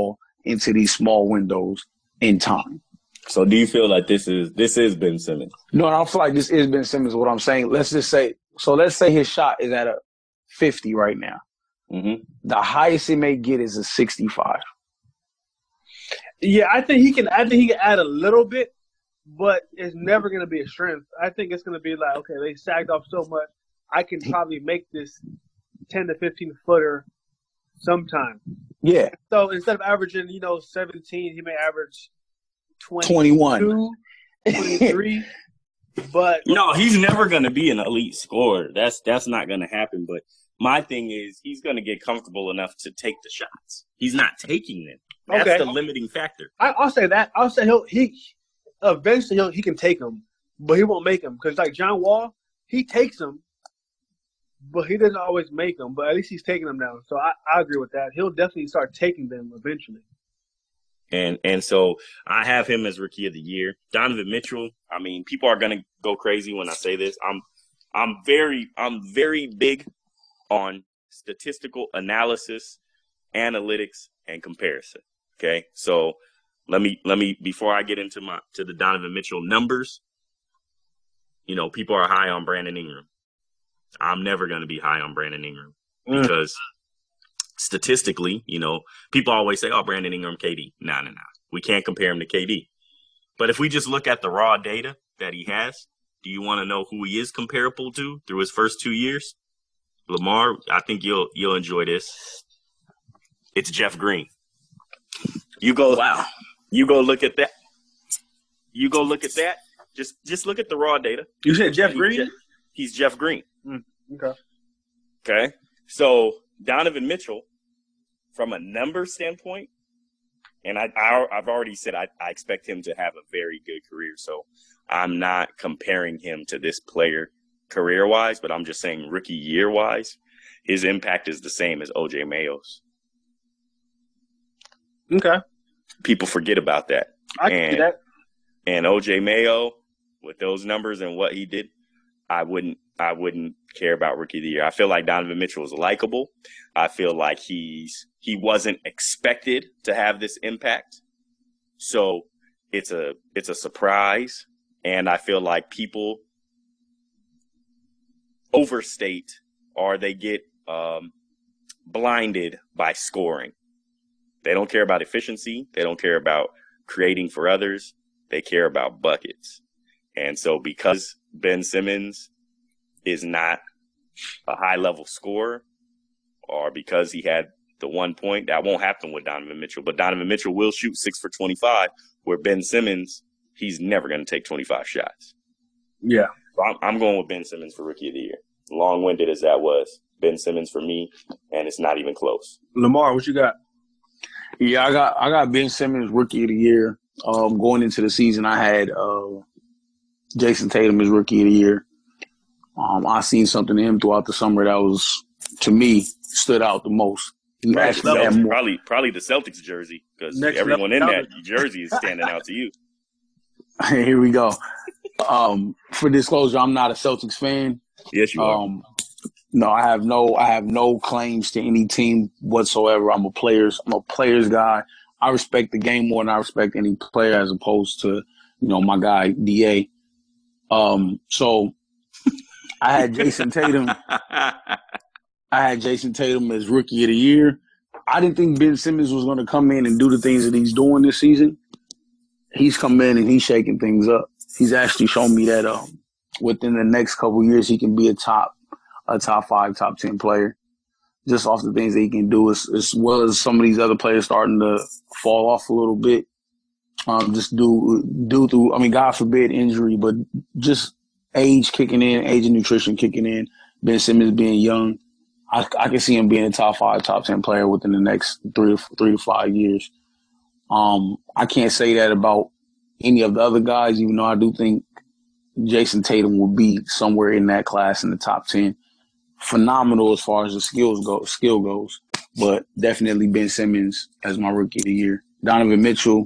into these small windows in time. So do you feel like this is this is Ben Simmons? No, I don't feel like this is Ben Simmons. What I'm saying, let's just say, so let's say his shot is at a fifty right now. Mm-hmm. The highest he may get is a sixty-five. Yeah, I think he can. I think he can add a little bit, but it's never going to be a strength. I think it's going to be like, okay, they sagged off so much, I can probably make this ten to fifteen footer sometime. Yeah. So instead of averaging, you know, seventeen, he may average twenty-two, twenty-one. twenty-three. But no, he's never going to be an elite scorer. That's that's not going to happen. But my thing is, he's going to get comfortable enough to take the shots. He's not taking them. That's okay. the limiting factor. I, I'll say that. I'll say he'll he eventually he'll, he can take them, but he won't make them because like John Wall, he takes them, but he doesn't always make them. But at least he's taking them now. So I, I agree with that. He'll definitely start taking them eventually. And and so I have him as Rookie of the Year. Donovan Mitchell. I mean, people are gonna go crazy when I say this. I'm I'm very I'm very big on statistical analysis, analytics, and comparison. Okay, so let me let me before I get into my to the Donovan Mitchell numbers. You know, people are high on Brandon Ingram. I'm never gonna be high on Brandon Ingram mm. because. Statistically, you know, people always say, oh, Brandon Ingram, K D. No, no, no. We can't compare him to K D. But if we just look at the raw data that he has, do you want to know who he is comparable to through his first two years? Lamar, I think you'll you'll enjoy this. It's Jeff Green. You go, wow. You go look at that. You go look at that. Just just look at the raw data. You said Jeff he's Green? Jeff, he's Jeff Green. Mm, okay. Okay. So Donovan Mitchell, from a number standpoint, and I, I, I've already said I, I expect him to have a very good career. So I'm not comparing him to this player career-wise, but I'm just saying rookie year-wise, his impact is the same as O J Mayo's. Okay. People forget about that. I can and, see that. And O J Mayo, with those numbers and what he did, I wouldn't I wouldn't care about Rookie of the Year. I feel like Donovan Mitchell is likable. I feel like he's he wasn't expected to have this impact. So it's a it's a surprise. And I feel like people overstate or they get um, blinded by scoring. They don't care about efficiency. They don't care about creating for others. They care about buckets. And so because Ben Simmons is not a high-level scorer, or because he had the one point, that won't happen with Donovan Mitchell. But Donovan Mitchell will shoot six for twenty-five, where Ben Simmons, he's never going to take twenty-five shots. Yeah. So I'm, I'm going with Ben Simmons for Rookie of the Year. Long-winded as that was, Ben Simmons for me, and it's not even close. Lamar, what you got? Yeah, I got I got Ben Simmons Rookie of the Year. Um, going into the season, I had uh, Jason Tatum as Rookie of the Year. Um, I seen something in him throughout the summer that was, to me, stood out the most. He Right, actually had more. Probably, probably the Celtics jersey, because Next everyone level. in that jersey is standing out to you. Here we go. Um, for disclosure, I'm not a Celtics fan. Yes, you are. Um, no, I have no, I have no claims to any team whatsoever. I'm a players, I'm a players guy. I respect the game more than I respect any player, as opposed to, you know, my guy D A. Um, so I had Jason Tatum. I had Jason Tatum as Rookie of the Year. I didn't think Ben Simmons was going to come in and do the things that he's doing this season. He's come in and he's shaking things up. He's actually shown me that um, within the next couple of years he can be a top, a top five, top ten player, just off the things that he can do, as, as well as some of these other players starting to fall off a little bit. Um, just do due to, I mean, God forbid injury, but just age kicking in, age and nutrition kicking in. Ben Simmons being young, I, I can see him being a top five, top ten player within the next three to three to five years. Um, I can't say that about any of the other guys, even though I do think Jason Tatum will be somewhere in that class in the top ten. Phenomenal as far as the skills go, skill goes, but definitely Ben Simmons as my Rookie of the Year. Donovan Mitchell,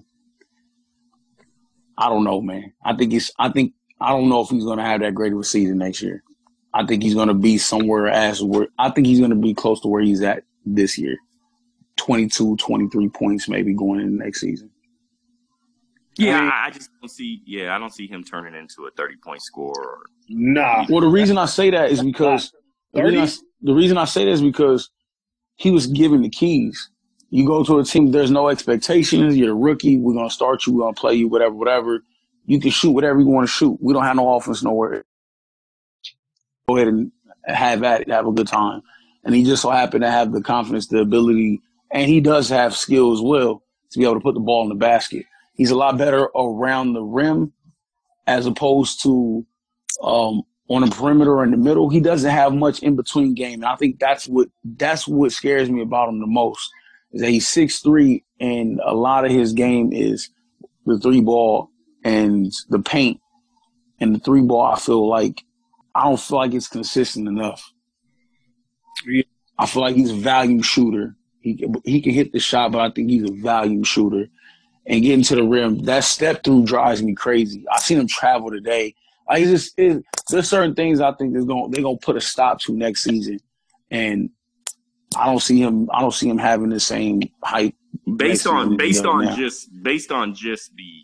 I don't know, man. I think he's. I think I don't know if he's going to have that great of a season next year. I think he's going to be somewhere as where I think he's going to be close to where he's at this year. twenty-two, twenty-three points maybe going into next season. Yeah, I mean, I, I just don't see. Yeah, I don't see him turning into a thirty-point scorer. nah. Well, the reason I say that is because the reason, I, the reason I say that is because he was given the keys. You go to a team, there's no expectations. You're a rookie. We're going to start you. We're going to play you, whatever, whatever. You can shoot whatever you want to shoot. We don't have no offense nowhere. Go ahead and have at it. Have a good time. And he just so happened to have the confidence, the ability, and he does have skill as well to be able to put the ball in the basket. He's a lot better around the rim as opposed to um, on the perimeter or in the middle. He doesn't have much in between game. And I think that's what that's what scares me about him the most. Is that he's six three, and a lot of his game is the three ball and the paint. And the three ball, I feel like, I don't feel like it's consistent enough. Yeah. I feel like he's a value shooter. He can, he can hit the shot, but I think he's a value shooter. And getting to the rim, that step through drives me crazy. I seen him travel today. Like it's just, it, there's certain things I think they're going they're gonna put a stop to next season, and I don't see him. I don't see him having the same hype. Based on based on now. just based on just the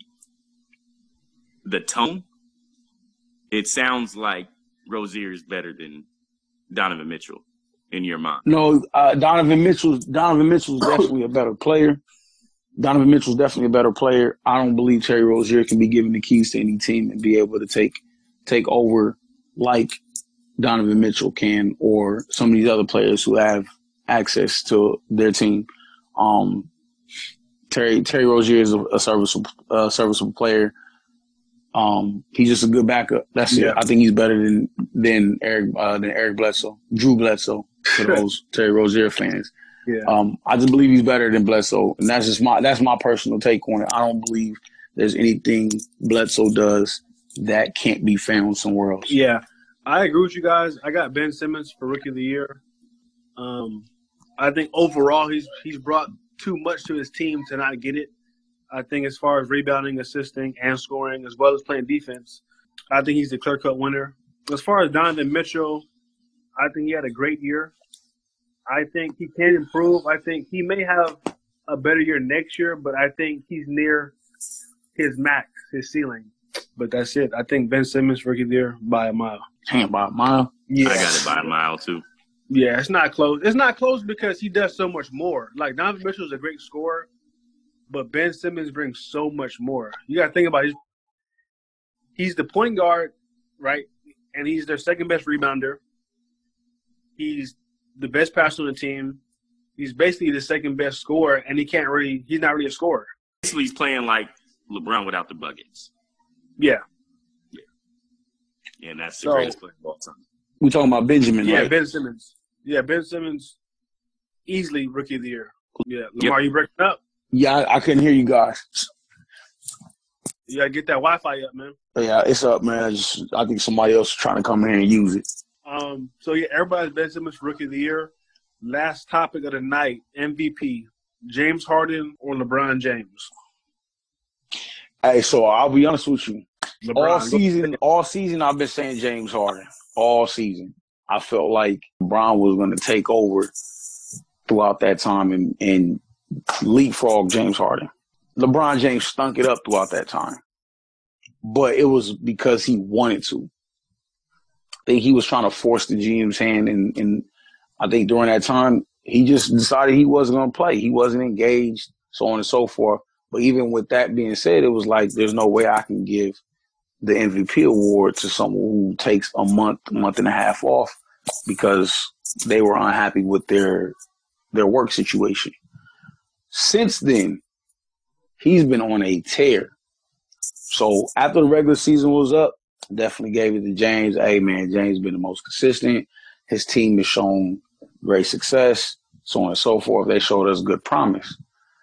the tone, it sounds like Rozier is better than Donovan Mitchell in your mind. No, uh, Donovan Mitchell's Donovan Mitchell's definitely a better player. Donovan Mitchell's definitely a better player. I don't believe Terry Rozier can be given the keys to any team and be able to take take over like Donovan Mitchell can, or some of these other players who have access to their team. Um, Terry Terry Rozier is a, a serviceable uh, serviceable player. Um, he's just a good backup. That's Yeah. it. I think he's better than than Eric uh, than Eric Bledsoe, Drew Bledsoe, for those Terry Rozier fans. Yeah. Um, I just believe he's better than Bledsoe, and that's just my that's my personal take on it. I don't believe there's anything Bledsoe does that can't be found somewhere else. Yeah, I agree with you guys. I got Ben Simmons for Rookie of the Year. Um, I think overall he's he's brought too much to his team to not get it. I think as far as rebounding, assisting, and scoring, as well as playing defense, I think he's the clear-cut winner. As far as Donovan Mitchell, I think he had a great year. I think he can improve. I think he may have a better year next year, but I think he's near his max, his ceiling. But that's it. I think Ben Simmons rookie of the year by a mile. Damn, by a mile. Yeah. I got it by a mile too. Yeah, it's not close. It's not close because he does so much more. Like Donovan Mitchell is a great scorer, but Ben Simmons brings so much more. You got to think about it. He's the point guard, right? And he's their second best rebounder. He's the best passer on the team. He's basically the second best scorer, and he can't really – he's not really a scorer. Basically, he's playing like LeBron without the buckets. Yeah. Yeah, and that's the So- greatest player of all time. We talking about Benjamin, Yeah, right? Ben Simmons. Yeah, Ben Simmons, easily rookie of the year. Yeah, Lamar, you breaking up? Yeah, I, I couldn't hear you guys. You got to get that Wi-Fi up, man. Yeah, it's up, man. I, just, I think somebody else is trying to come in here and use it. Um, so, yeah, everybody's Ben Simmons rookie of the year. Last topic of the night, M V P, James Harden or LeBron James? Hey, so I'll be honest with you. LeBron. all season, all season, I've been saying James Harden. All season, I felt like LeBron was going to take over throughout that time and, and leapfrog James Harden. LeBron James stunk it up throughout that time, but it was because he wanted to. I think he was trying to force the G M's hand, and, and I think during that time, he just decided he wasn't going to play. He wasn't engaged, so on and so forth. But even with that being said, it was like there's no way I can give the M V P award to someone who takes a month, month and a half off because they were unhappy with their their work situation. Since then, he's been on a tear. So after the regular season was up, definitely gave it to James. Hey, man, James been the most consistent. His team has shown great success, so on and so forth. They showed us good promise.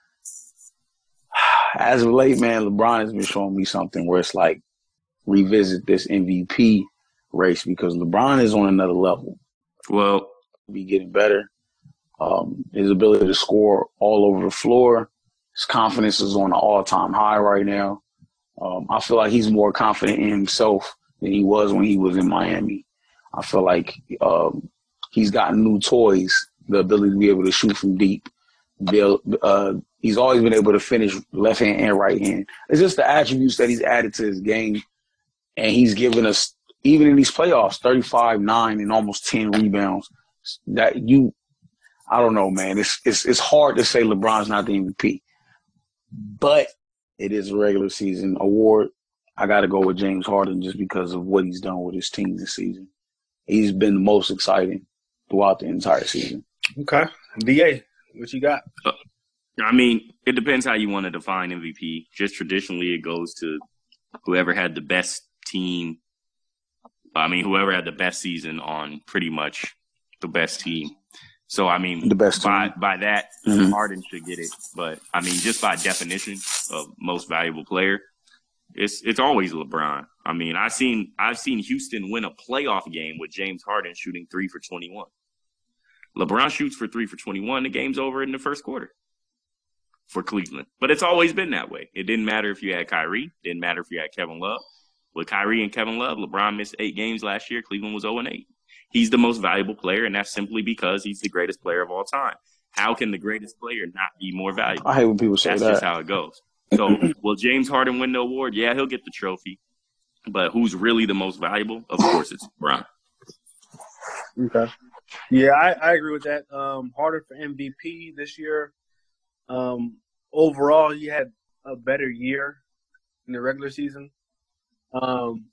As of late, man, LeBron has been showing me something where it's like, revisit this M V P race because LeBron is on another level. Well, Be getting better. Um, his ability to score all over the floor. His confidence is on an all-time high right now. Um, I feel like he's more confident in himself than he was when he was in Miami. I feel like um, he's gotten new toys, the ability to be able to shoot from deep, Bill, uh, he's always been able to finish left hand and right hand. It's just the attributes that he's added to his game, and he's given us, even in these playoffs, thirty-five, nine, and almost ten rebounds. That you, I don't know, man. It's it's it's hard to say LeBron's not the M V P, but it is a regular season award. I got to go with James Harden just because of what he's done with his team this season. He's been the most exciting throughout the entire season. Okay. D A, what you got? Uh, I mean, it depends how you want to define M V P. Just traditionally, it goes to whoever had the best team. I mean, whoever had the best season on pretty much the best team. So, I mean, the best by, team. by that, Mm-hmm. Harden should get it. But, I mean, just by definition of most valuable player, It's it's always LeBron. I mean, I've seen I've seen Houston win a playoff game with James Harden shooting three for twenty-one. LeBron shoots for three for twenty-one. The game's over in the first quarter for Cleveland. But it's always been that way. It didn't matter if you had Kyrie. Didn't matter if you had Kevin Love. With Kyrie and Kevin Love, LeBron missed eight games last year. Cleveland was oh and eight. He's the most valuable player, and that's simply because he's the greatest player of all time. How can the greatest player not be more valuable? I hate when people say that's that. That's just how it goes. So, will James Harden win the award? Yeah, he'll get the trophy. But who's really the most valuable? Of course, it's LeBron. Okay. Yeah, I, I agree with that. Um, Harden for M V P this year. Um, overall, he had a better year in the regular season. Um,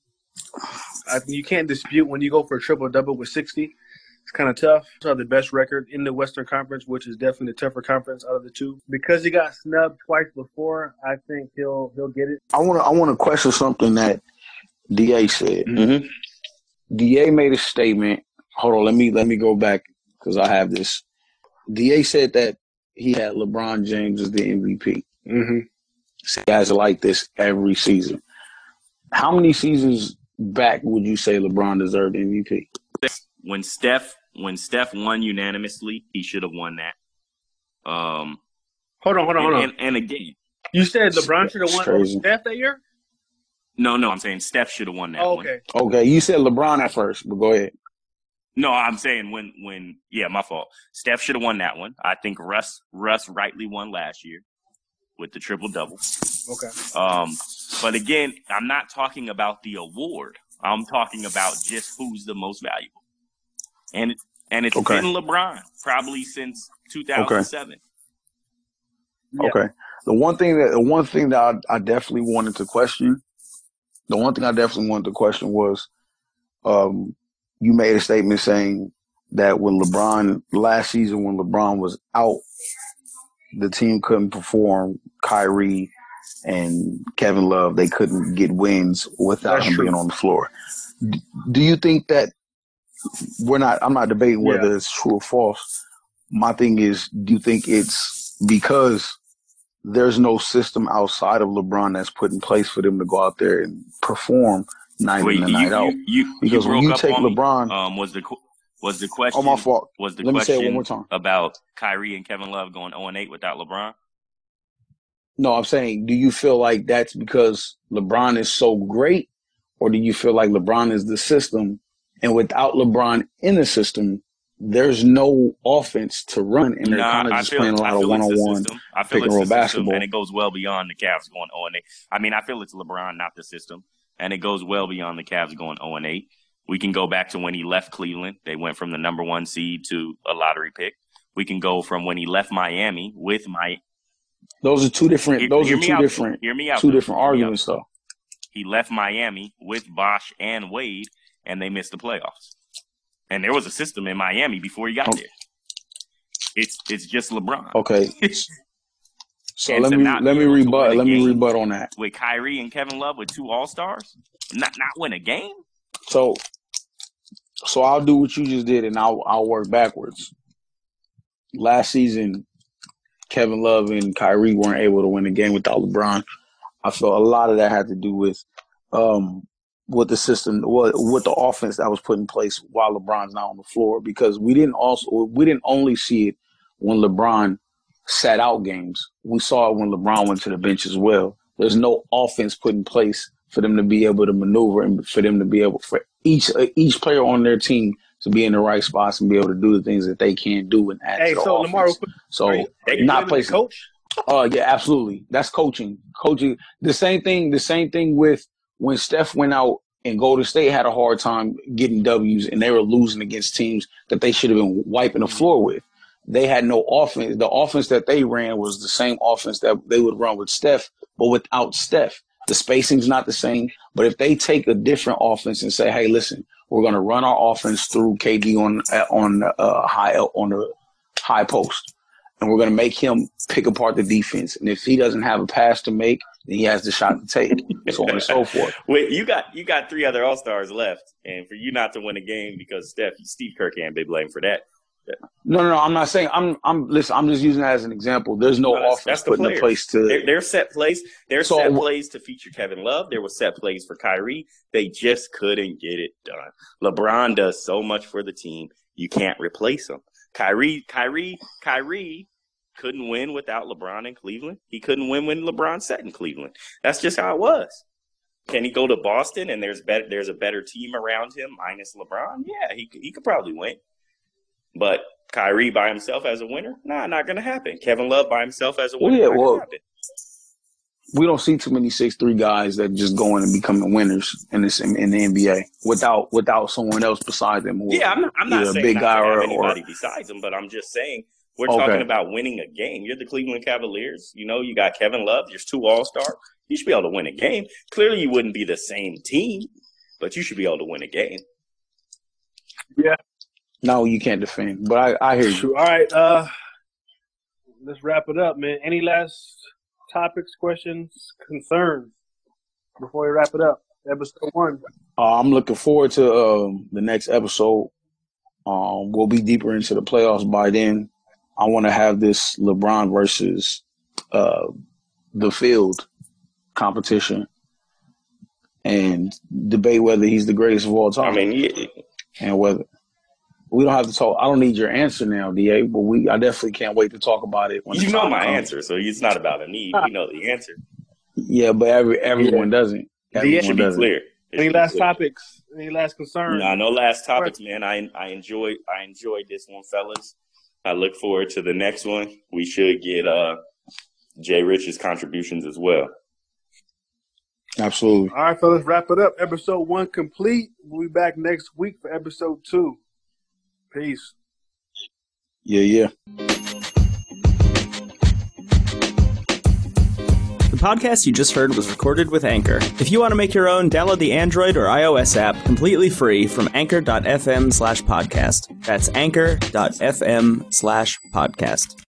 I think you can't dispute when you go for a triple-double with sixty. It's kind of tough. He's the best record in the Western Conference, which is definitely the tougher conference out of the two. Because he got snubbed twice before, I think he'll he'll get it. I want to I want to question something that D A said. Mm-hmm. D A made a statement. Hold on, let me let me go back because I have this. D A said that he had LeBron James as the M V P. Mm-hmm. So guys are like this every season. How many seasons back would you say LeBron deserved M V P? When Steph when Steph won unanimously, he should have won that. Um, hold on, hold on, hold and, on. And, and again, you said LeBron should have won over crazy. Steph that year? No, no, I'm saying Steph should have won that oh, one. okay. Okay, you said LeBron at first, but go ahead. No, I'm saying when when yeah, my fault. Steph should have won that one. I think Russ Russ rightly won last year with the triple double. Okay. Um, but again, I'm not talking about the award. I'm talking about just who's the most valuable. And it, and it's okay. been LeBron probably since two thousand seven. Okay. Yeah. Okay. The one thing that the one thing that I, I definitely wanted to question, the one thing I definitely wanted to question was, um, you made a statement saying that when LeBron last season, when LeBron was out, the team couldn't perform. Kyrie and Kevin Love, they couldn't get wins without That's him true. being on the floor. Do you think that? We're not. I'm not debating whether yeah. it's true or false. My thing is, do you think it's because there's no system outside of LeBron that's put in place for them to go out there and perform night Wait, in and you, night out? You, you, because you when you up take on LeBron, me. um, was the was the question? Oh, my fault. Was the Let question me say it one more time. About Kyrie and Kevin Love going oh and eight without LeBron? No, I'm saying, do you feel like that's because LeBron is so great, or do you feel like LeBron is the system? And without LeBron in the system, there's no offense to run, and they're nah, kind of just feel, playing a lot of one-on-one pick and roll basketball. And it goes well beyond the Cavs going oh and eight. I mean, I feel it's LeBron, not the system, and it goes well beyond the Cavs going oh and eight. We can go back to when he left Cleveland. They went from the number one seed to a lottery pick. We can go from when he left Miami with my. Those are two different. Hear, those hear are two out, different. Hear me out. Two different arguments, though. He left Miami with Bosh and Wade, and they missed the playoffs. And there was a system in Miami before he got okay. there. It's it's just LeBron. Okay. So let me let me rebut let me rebut on that. With Kyrie and Kevin Love with two All-Stars, not not win a game. So so I'll do what you just did, and I'll I'll work backwards. Last season, Kevin Love and Kyrie weren't able to win a game without LeBron. I felt a lot of that had to do with um, with the system, with the offense that was put in place while LeBron's not on the floor. Because we didn't also we didn't only see it when LeBron sat out games. We saw it when LeBron went to the bench as well. There's no offense put in place for them to be able to maneuver and for them to be able for each uh, each player on their team to be in the right spots and be able to do the things that they can do and add Hey, to the so offense. Lamar, so are you, are you not placing placing coach? Oh, uh, yeah, absolutely. That's coaching. Coaching. The same thing. The same thing with when Steph went out and Golden State had a hard time getting W's and they were losing against teams that they should have been wiping the floor with. They had no offense. The offense that they ran was the same offense that they would run with Steph, but without Steph. The spacing's not the same. But if they take a different offense and say, "Hey, listen, we're going to run our offense through K D on on uh, high on the high post." And we're going to make him pick apart the defense. And if he doesn't have a pass to make, then he has the shot to take, so on and so forth. Wait, you got you got three other All-Stars left. And for you not to win a game because Steph, Steve Kerr can't be blamed for that. No, no, no. I'm not saying I'm. I'm. Listen, I'm just using that as an example. There's no, no that's, offense that's put in place to. They're, they're set plays. They're so, set plays to feature Kevin Love. There were set plays for Kyrie. They just couldn't get it done. LeBron does so much for the team. You can't replace him. Kyrie, Kyrie, Kyrie couldn't win without LeBron in Cleveland. He couldn't win when LeBron sat in Cleveland. That's just how it was. Can he go to Boston and there's better, there's a better team around him minus LeBron? Yeah, he he could probably win. But Kyrie by himself as a winner? Nah, not going to happen. Kevin Love by himself as a winner? Well, yeah, not well, gonna happen. We don't see too many six three guys that just go in and becoming winners in this in, in the N B A without without someone else beside them. Who yeah, I'm not, I'm not saying a big not guy to have or anybody or, besides him, but I'm just saying we're okay. talking about winning a game. You're the Cleveland Cavaliers. You know, you got Kevin Love. There's two All-Stars. You should be able to win a game. Clearly, you wouldn't be the same team, but you should be able to win a game. Yeah. No, you can't defend, but I, I hear you. All right, uh, let's wrap it up, man. Any last topics, questions, concerns before we wrap it up? Episode one. Uh, I'm looking forward to um, the next episode. Um, we'll be deeper into the playoffs by then. I want to have this LeBron versus uh, the field competition and debate whether he's the greatest of all time. I mean, yeah. and whether we don't have to talk. I don't need your answer now, D A, but we I definitely can't wait to talk about it. When you know my comes. answer, so it's not about a need. We know the answer. Yeah, but every everyone yeah. doesn't. Everyone should be doesn't. clear. Any last clear. topics? Any last concerns? No, no last topics, man. I I enjoyed I enjoyed this one, fellas. I look forward to the next one. We should get uh, Jay Rich's contributions as well. Absolutely. All right, fellas, wrap it up. Episode one complete. We'll be back next week for episode two. Peace. Yeah, yeah. The podcast you just heard was recorded with Anchor. If you want to make your own, download the Android or iOS app completely free from anchor.fm slash podcast. That's anchor.fm slash podcast.